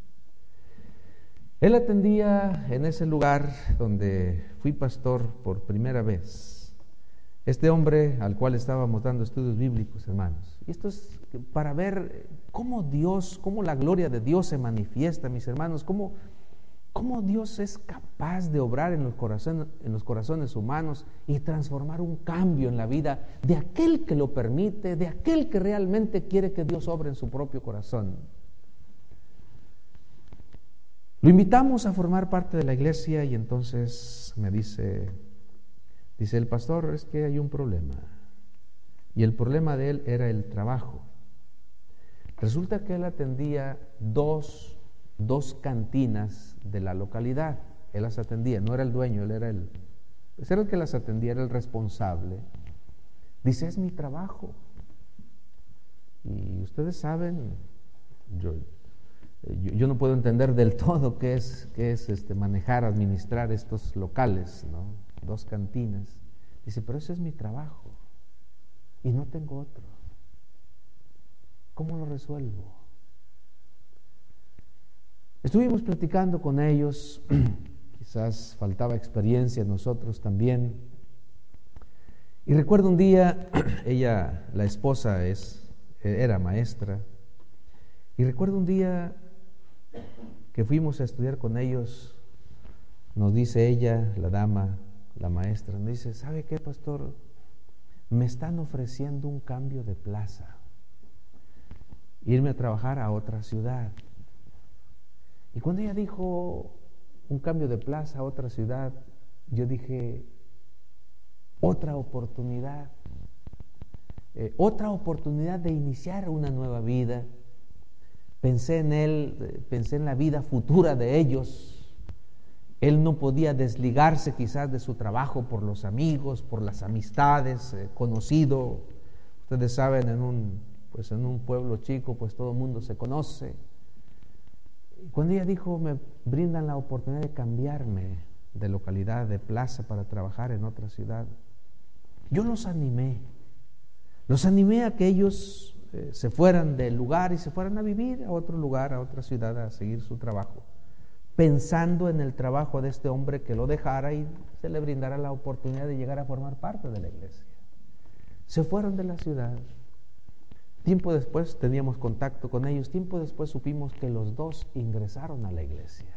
[SPEAKER 1] Él atendía en ese lugar donde fui pastor por primera vez. Este hombre al cual estábamos dando estudios bíblicos, hermanos. Y esto es para ver cómo Dios, cómo la gloria de Dios se manifiesta, mis hermanos, cómo,
[SPEAKER 2] cómo Dios es capaz de obrar en los corazones, en los corazones humanos y transformar un cambio en la vida de aquel que lo permite, de aquel que realmente quiere que Dios obre en su propio corazón. Lo invitamos a formar parte de la iglesia y entonces me dice, dice el pastor, es que hay un problema. Y el problema de él era el trabajo. Resulta que él atendía dos dos cantinas de la localidad. Él las atendía, no era el dueño, él era el, pues era el que las atendía, era el responsable. Dice, es mi trabajo. Y ustedes saben, yo, yo, yo no puedo entender del todo qué es, qué es este, manejar, administrar estos locales, ¿no? Dos cantinas. Dice, pero ese es mi trabajo y no tengo otro. ¿Cómo lo resuelvo? Estuvimos platicando con ellos, quizás faltaba experiencia en nosotros también. Y recuerdo un día, ella, la esposa es, era maestra, y recuerdo un día que fuimos a estudiar con ellos, nos dice ella, la dama, la maestra, nos dice, ¿sabe qué, pastor? Me están ofreciendo un cambio de plaza, irme a trabajar a otra ciudad. Y cuando ella dijo un cambio de plaza a otra ciudad, yo dije, otra oportunidad, eh, otra oportunidad de iniciar una nueva vida. Pensé en él, eh, pensé en la vida futura de ellos. Él no podía desligarse quizás de su trabajo por los amigos, por las amistades, eh, conocido. Ustedes saben, en un, pues en un pueblo chico, pues todo el mundo se conoce. Cuando ella dijo, me brindan la oportunidad de cambiarme de localidad, de plaza para trabajar en otra ciudad, yo los animé, los animé a que ellos eh, se fueran del lugar y se fueran a vivir a otro lugar, a otra ciudad, a seguir su trabajo, pensando en el trabajo de este hombre que lo dejara y se le brindara la oportunidad de llegar a formar parte de la iglesia. Se fueron de la ciudad. Tiempo después teníamos contacto con ellos, tiempo después supimos que los dos ingresaron a la iglesia.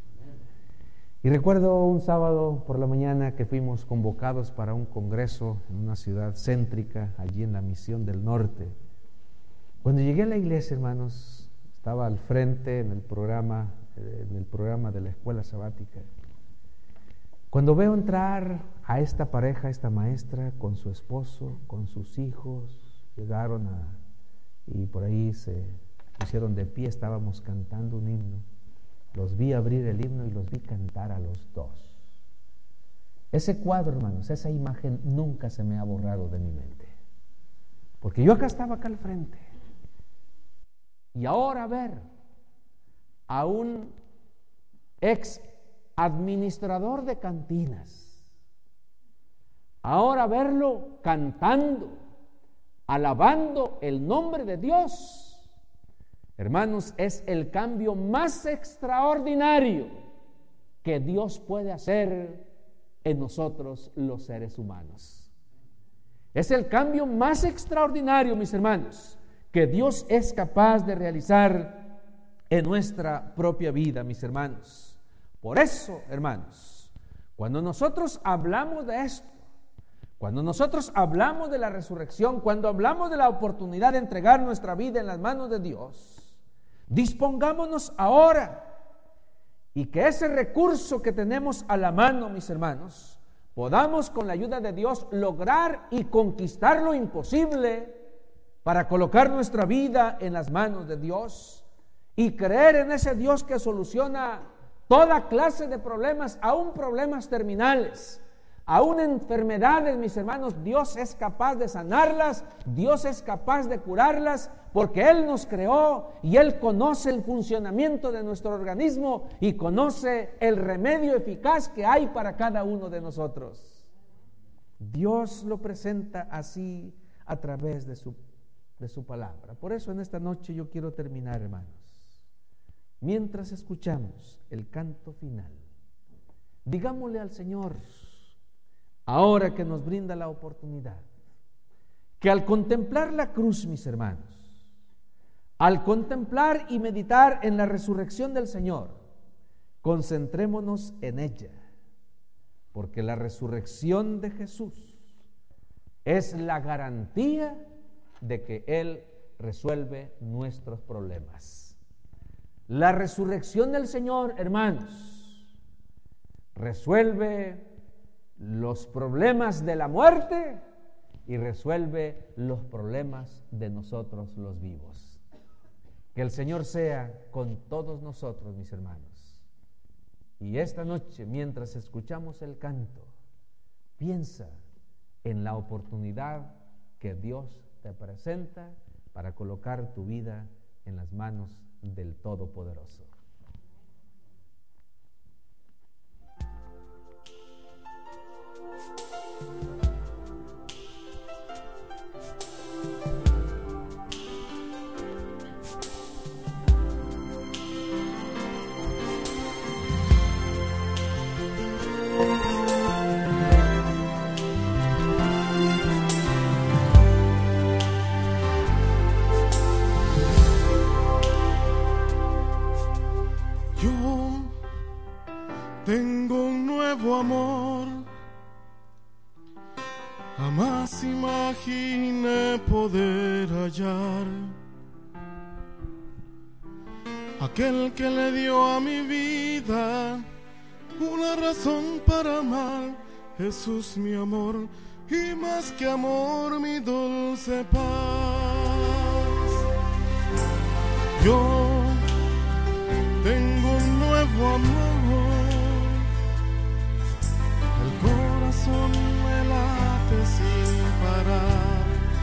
[SPEAKER 2] Y recuerdo un sábado por la mañana que fuimos convocados para un congreso en una ciudad céntrica, allí en la Misión del Norte. Cuando llegué a la iglesia, hermanos, estaba al frente en el programa, en el programa de la escuela sabática. Cuando veo entrar a esta pareja, esta maestra, con su esposo, con sus hijos, llegaron a y por ahí se pusieron de pie, estábamos cantando un himno. Los vi abrir el himno y los vi cantar a los dos. Ese cuadro, hermanos, esa imagen nunca se me ha borrado de mi mente. Porque yo acá estaba acá al frente. Y ahora ver a un ex administrador de cantinas, ahora verlo cantando, alabando el nombre de Dios, hermanos, es el cambio más extraordinario que Dios puede hacer en nosotros los seres humanos. Es el cambio más extraordinario, mis hermanos, que Dios es capaz de realizar en nuestra propia vida, mis hermanos. Por eso, hermanos, cuando nosotros hablamos de esto, cuando nosotros hablamos de la resurrección, cuando hablamos de la oportunidad de entregar nuestra vida en las manos de Dios, dispongámonos ahora y que ese recurso que tenemos a la mano, mis hermanos, podamos con la ayuda de Dios lograr y conquistar lo imposible para colocar nuestra vida en las manos de Dios y creer en ese Dios que soluciona toda clase de problemas, aún problemas terminales. Aún enfermedades, mis hermanos, Dios es capaz de sanarlas, Dios es capaz de curarlas, porque Él nos creó y Él conoce el funcionamiento de nuestro organismo y conoce el remedio eficaz que hay para cada uno de nosotros. Dios lo presenta así a través de su, de su palabra. Por eso en esta noche yo quiero terminar, hermanos, mientras escuchamos el canto final, digámosle al Señor, ahora que nos brinda la oportunidad, que al contemplar la cruz, mis hermanos, al contemplar y meditar en la resurrección del Señor,
[SPEAKER 1] Concentrémonos en ella, porque la resurrección de Jesús es la garantía de que Él resuelve nuestros problemas. La resurrección del Señor, hermanos, resuelve los problemas de la muerte y resuelve los problemas de nosotros los vivos. Que el Señor sea con todos nosotros, mis hermanos. Y esta noche, mientras escuchamos el canto, piensa en la oportunidad que Dios te presenta para colocar tu vida en las manos del Todopoderoso.
[SPEAKER 3] Tengo un nuevo amor, jamás imaginé poder hallar. Aquel que le dio a mi vida una razón para amar, Jesús mi amor, y más que amor mi dulce paz. Yo tengo un nuevo amor, corazón me late sin parar.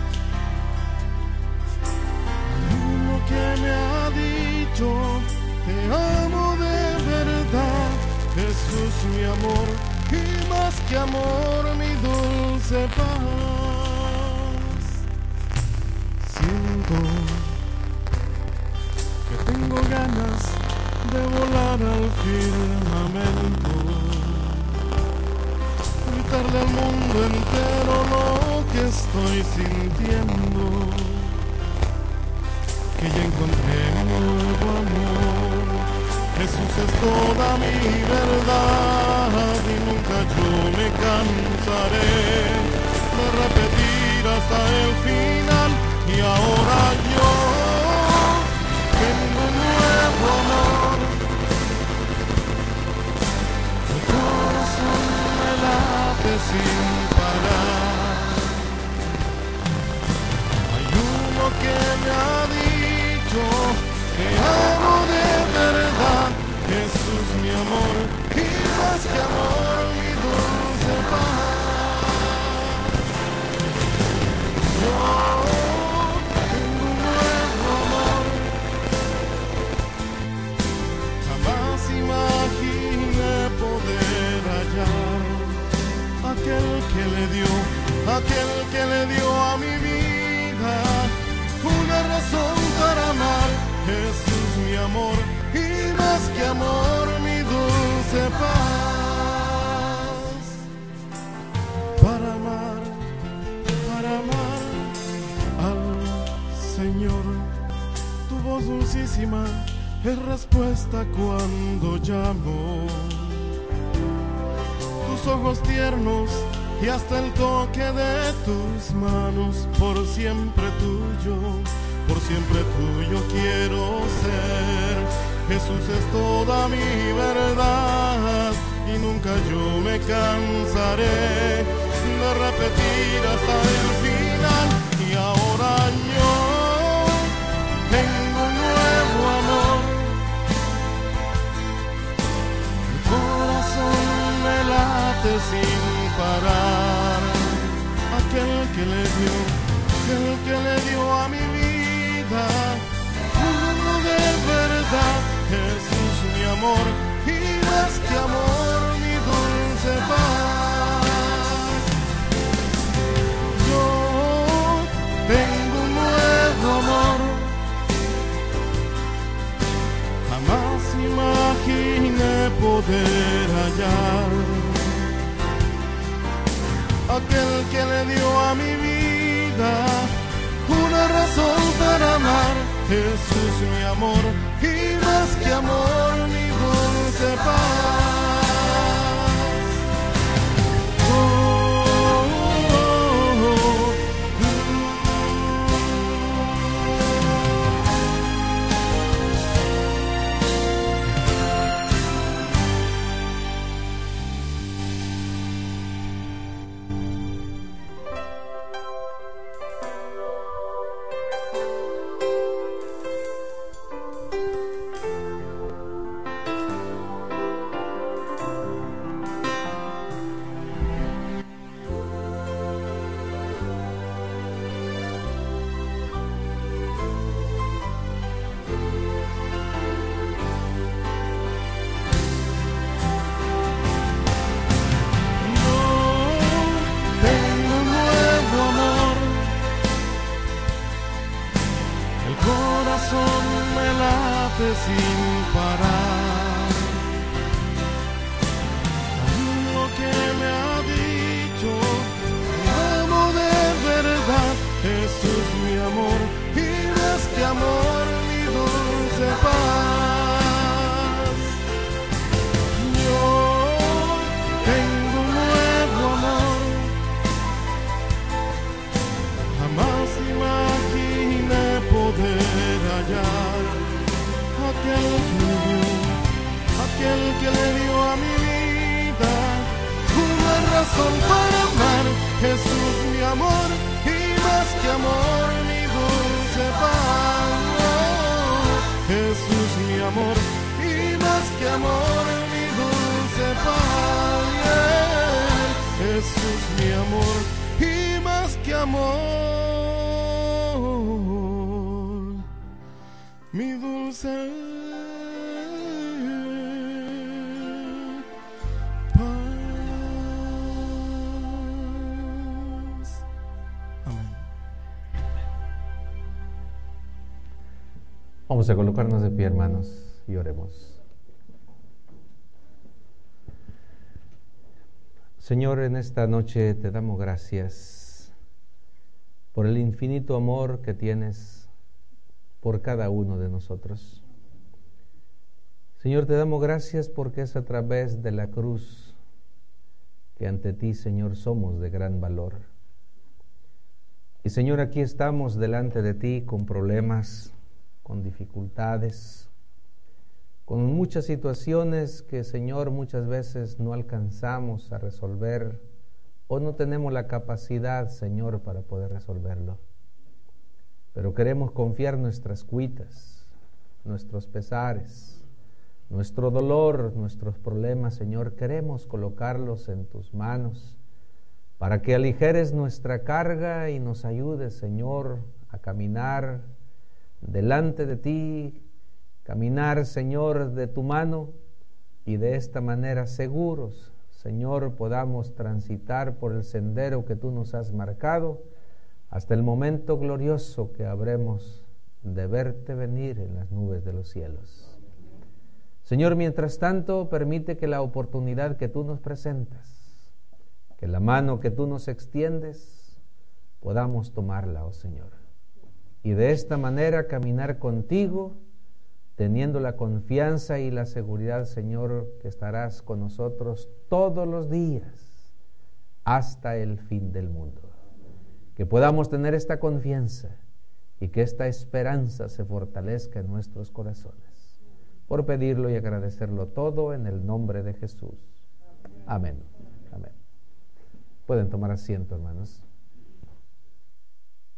[SPEAKER 3] Hay uno que me ha dicho, te amo de verdad, Jesús mi amor, y más que amor mi dulce paz. Siento que tengo ganas de volar al firmamento, gritarle al mundo entero lo que estoy sintiendo, que ya encontré un nuevo amor. Jesús es toda mi verdad y nunca yo me cansaré de repetir hasta el final. Y ahora yo tengo un nuevo amor, mi corazón me late sin parar. Hay uno que me ha dicho, te amo de verdad, Jesús mi amor, y más que amor mi dulce paz. Yo tengo un nuevo amor, jamás imaginé poder hallar. Aquel que le dio, aquel que le dio a mi vida una razón para amar, Jesús mi amor, y más que amor mi dulce paz. Para amar, para amar al Señor, tu voz dulcísima es respuesta cuando llamo. Tus ojos tiernos y hasta el toque de tus manos, por siempre tuyo, por siempre tuyo quiero ser. Jesús es toda mi verdad y nunca yo me cansaré de repetir hasta el final. Y ahora yo tengo un nuevo amor, mi corazón me late sin parar. Aquel que le dio, aquel que le dio a mi vida uno de verdad, Jesús mi amor, y más que amor mi dulce paz. Yo tengo un nuevo amor, jamás imaginé poder hallar. Aquel que le dio a mi vida una razón para amar, Jesús mi amor, y más que amor mi dulce dulce paz. Sin parar, lo que me ha dicho, amo de verdad, Jesús mi amor, y más que amor, mi dulce paz. Yo tengo un nuevo amor, jamás imaginé poder hallar. Aquel que, dio, aquel que le dio a mi vida una razón para amar, Jesús mi amor, y más que amor, mi dulce paz. Oh, Jesús mi amor, y más que amor, mi dulce paz. Yeah. Jesús mi amor, y más que amor, mi dulce paz. Amén.
[SPEAKER 1] Vamos a colocarnos de pie, hermanos, y oremos. Señor, en esta noche te damos gracias por el infinito amor que tienes por cada uno de nosotros. Señor, te damos gracias porque es a través de la cruz que ante ti, Señor, somos de gran valor. Y Señor, aquí estamos delante de ti con problemas, con dificultades, con muchas situaciones que, Señor, muchas veces no alcanzamos a resolver o no tenemos la capacidad, Señor, para poder resolverlo. Pero queremos confiar nuestras cuitas, nuestros pesares, nuestro dolor, nuestros problemas, Señor, queremos colocarlos en tus manos para que aligeres nuestra carga y nos ayudes, Señor, a caminar delante de ti, caminar, Señor, de tu mano, y de esta manera seguros, Señor, podamos transitar por el sendero que tú nos has marcado hasta el momento glorioso que habremos de verte venir en las nubes de los cielos. Señor, mientras tanto, permite que la oportunidad que tú nos presentas, que la mano que tú nos extiendes, podamos tomarla, oh Señor. Y de esta manera caminar contigo, teniendo la confianza y la seguridad, Señor, que estarás con nosotros todos los días hasta el fin del mundo. Que podamos tener esta confianza y que esta esperanza se fortalezca en nuestros corazones. Por pedirlo y agradecerlo todo en el nombre de Jesús. Amén. Amén. Pueden tomar asiento, hermanos.